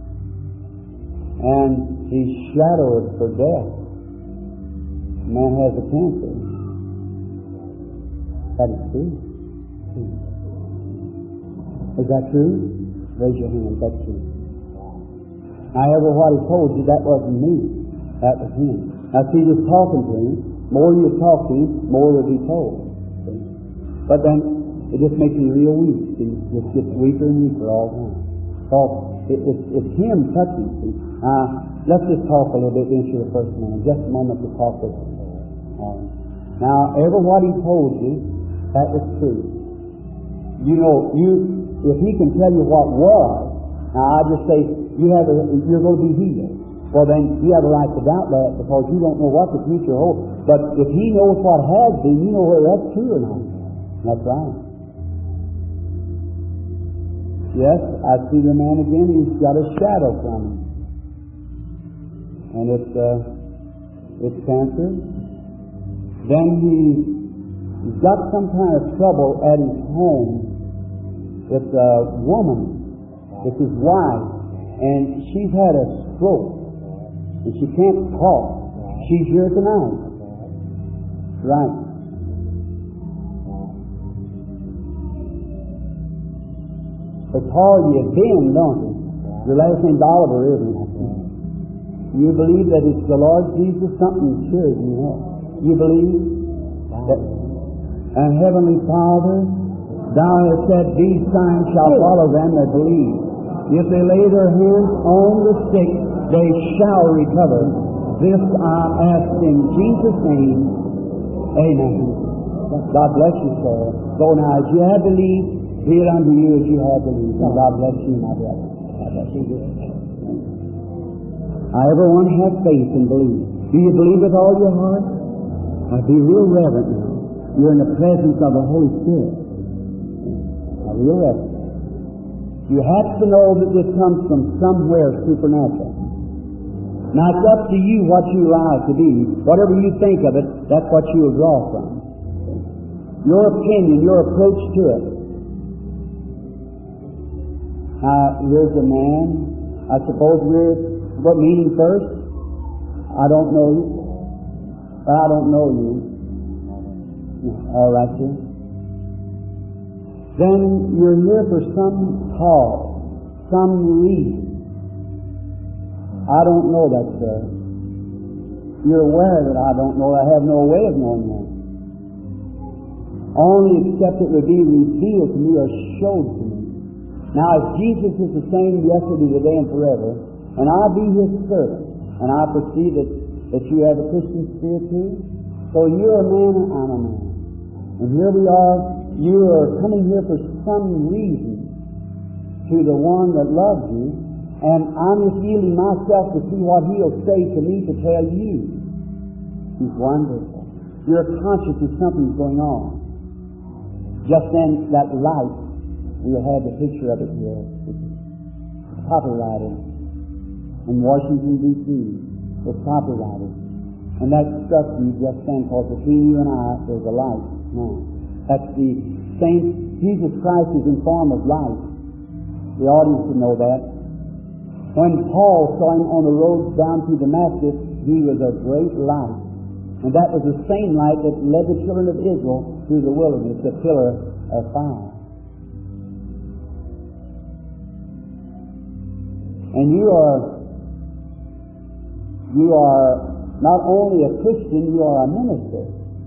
and he's shadowed for death. The man has a cancer. That is true. Is that true? Raise your hand. That's true. However, what he told you, that wasn't me. That was him. Now see, just talking to him, more you talk to him, more will be told. See? But then, it just makes you real weak. See? It just gets weaker and weaker all the time. So, it's him touching. See? Let's just talk a little bit into the first man. Just a moment to talk with him. Now, ever what he told you, that was true. You know, if he can tell you what was, now I just say, you're going to be healed. Well then, you have a right to doubt that because you don't know what the future holds. But if he knows what has been, you know whether that's true or not. That's right. Yes, I see the man again. He's got a shadow from him. And it's cancer. Then he's got some kind of trouble at his home. It's a woman. It's his wife. And she's had a stroke. And she can't talk. She's here tonight. Right. It's hard you've been, don't you? Your last name's Oliver, isn't it? You believe that it's the Lord Jesus? Something should, you know. You believe that? And Heavenly Father, Thou hast said, these signs shall follow them that believe. If they lay their hands on the sick, they shall recover. This I ask in Jesus' name. Amen. God bless you, sir. So now, as you have believed, be it unto you as you have believed. And God bless you, my brother. God bless you. Everyone have faith and believe. Do you believe with all your heart? Now, be real reverent now. You're in the presence of the Holy Spirit. Now, real reverent. You have to know that this comes from somewhere supernatural. Now, it's up to you what you allow it to be. Whatever you think of it, that's what you will draw from. Your opinion, your approach to it. Here's a man. I suppose we're meeting first. I don't know you. But I don't know you. All right, sir. Then you're here for some cause, some reason. I don't know that, sir. You're aware that I don't know. I have no way of knowing that. Only except it would be revealed to me or showed to me. Now, if Jesus is the same yesterday, today, and forever, and I be His servant, and I perceive that you have a Christian spirit too, so you're a man and I'm a man. And here we are, you are coming here for some reason to the one that loves you, and I'm just yielding myself to see what He'll say to me to tell you. He's wonderful. You're conscious that something's going on. Just then, that light, we'll have the picture of it here. It's copyrighted in Washington, D.C. It's copyrighted. And that struck me just then, because between you and I, there's a light. No. That's the same. Jesus Christ is in form of light. The audience should know that. When Paul saw Him on the road down to Damascus, He was a great light. And that was the same light that led the children of Israel through the wilderness, the pillar of fire. And you are not only a Christian, you are a minister.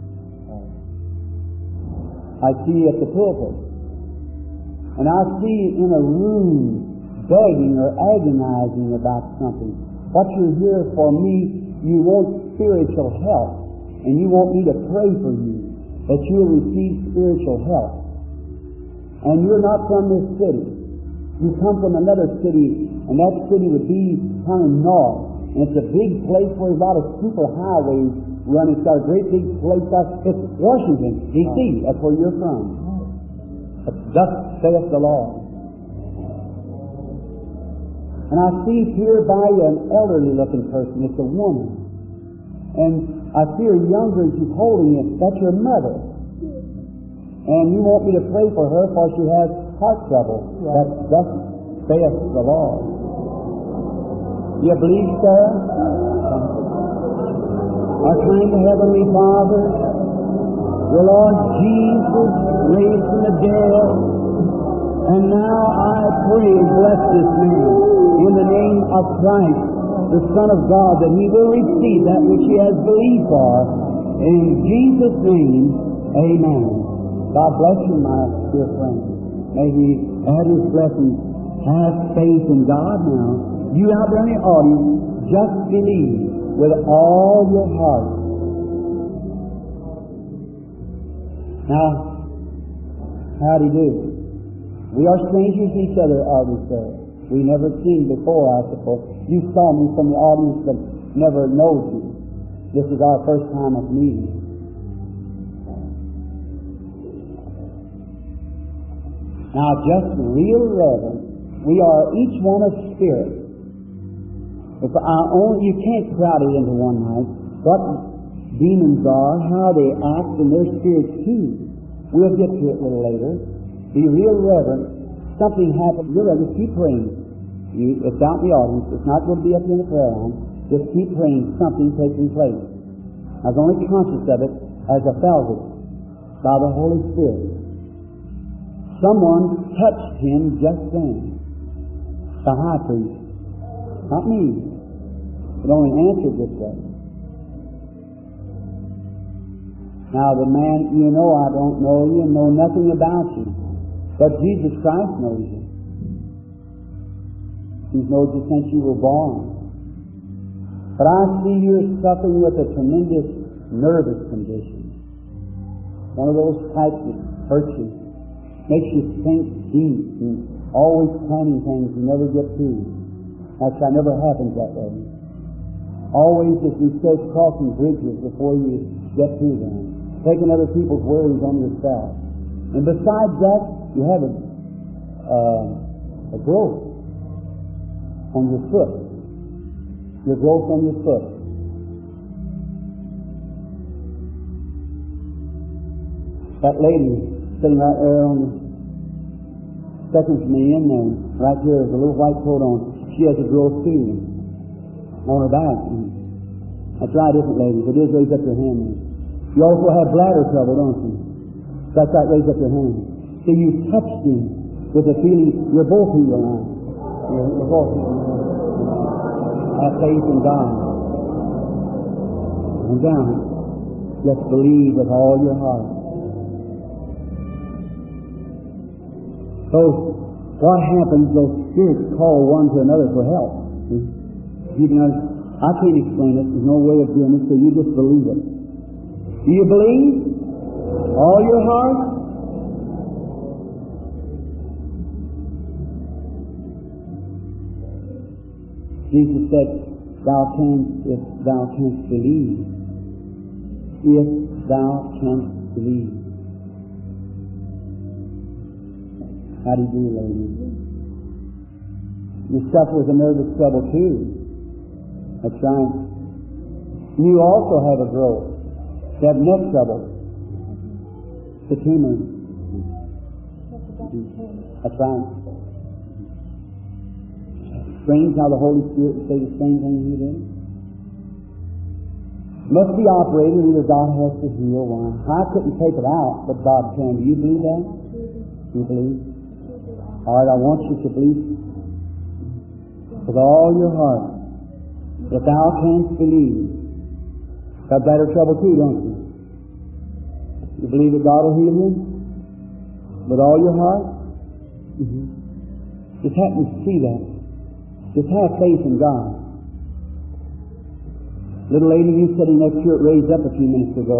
I see you at the pulpit. And I see you in a room begging or agonizing about something. What you're here for me, you want spiritual help. And you want me to pray for you, that you'll receive spiritual help. And you're not from this city. You come from another city, and that city would be kind of north. And it's a big place where there's a lot of super highways run. It's got a great big place. It's Washington, D.C. That's where you're from. Thus saith the Lord. And I see here by you an elderly looking person. It's a woman. And I see her younger and she's holding you. That's your mother. And you want me to pray for her for she has heart trouble. That thus saith the Lord. You believe, sir? Our kind Heavenly Father, the Lord Jesus raised from the dead. And now I pray, bless this man, in the name of Christ, the Son of God, that he will receive that which he has believed for. In Jesus' name, amen. God bless you, my dear friend. May he add his blessings. Have faith in God now. You out there in the audience, just believe with all your heart. Now, how do you do? We are strangers to each other, are we, sir? We never seen before, I suppose. You saw me from the audience, but never knows you. This is our first time of meeting. Now, just real reverent, we are each one a spirit. If you can't crowd it into one night. What demons are, how they act, and their spirits too. We'll get to it a little later. Be real reverent. Something happened. You're ready. Keep praying. It's out in the audience. It's not going to be up in the prayer line. Just keep praying. Something taking place. I was only conscious of it as I felt it by the Holy Spirit. Someone touched him just then. The high priest. Not me. It only answered this way. Now the man, you know I don't know you and know nothing about you. But Jesus Christ knows you. He knows you since you were born. But I see you're suffering with a tremendous nervous condition. One of those types that hurts you. Makes you think deep and always planning things you never get to. That never happens that way. Always, as we say, crossing bridges before you get to them. Taking other people's worries on yourself. And besides that, you have a growth on your foot. Your growth on your foot. That lady sitting right there on the second from me in there, right here with a little white coat on, she has a growth too on her back. That's right, isn't it, ladies? It is. Raise up your hand. You also have bladder trouble, don't you? That's right, raise up your hand. See, you touched him with a feeling. You're both healed now. You're both healed. Have faith in God. And down. Just believe with all your heart. So, what happens? Those spirits call one to another for help. See? You can understand. I can't explain it. There's no way of doing it, so you just believe it. Do you believe? All your heart? Jesus said, thou canst, if thou canst believe. If thou canst believe. How do you do, ladies? You suffer with a nervous trouble too. That's right. You also have a growth. You have neck trouble. The tumor. That's right. Strange how the Holy Spirit would say the same thing you did. Must be operated, either God has to heal one. I couldn't take it out, but God can. Do you believe that? Do you believe? All right, I want you to believe with all your heart. If thou canst believe. Got bladder trouble too, don't you? You believe that God will heal him? With all your heart? Mm-hmm. Just happen to see that. Just have faith in God. Little lady you sitting next to it raised up a few minutes ago.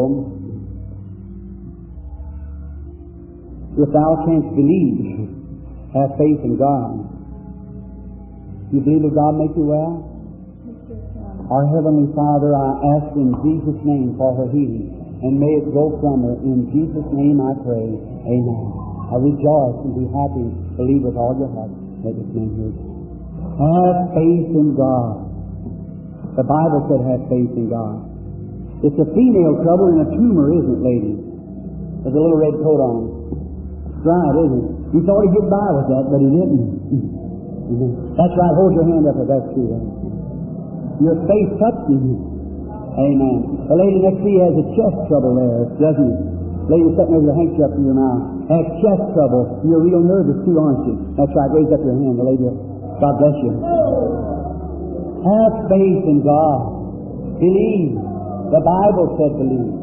If thou canst believe, have faith in God. You believe that God make you well? Our Heavenly Father, I ask in Jesus' name for her healing, and may it go from her. In Jesus' name I pray. Amen. I rejoice and be happy. Believe with all your heart. Let this name hear. Have faith in God. The Bible said have faith in God. It's a female trouble and a tumor, isn't it, ladies? There's a little red coat on. That's right, isn't it? He thought he'd get by with that, but he didn't. That's right. Hold your hand up if that's true. Your faith touched him. Amen. The lady next to you has a chest trouble there, doesn't it? Lady sitting over the handkerchief to your mouth. Has chest trouble. You're real nervous too, aren't you? That's right. Raise up your hand. The lady. God bless you. Have faith in God. Believe. The Bible said believe.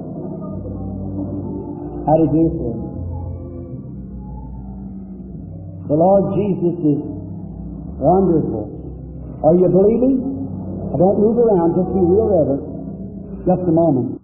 How did you say? The Lord Jesus is wonderful. Are you believing? Don't move around. Just be real reverent. Just a moment.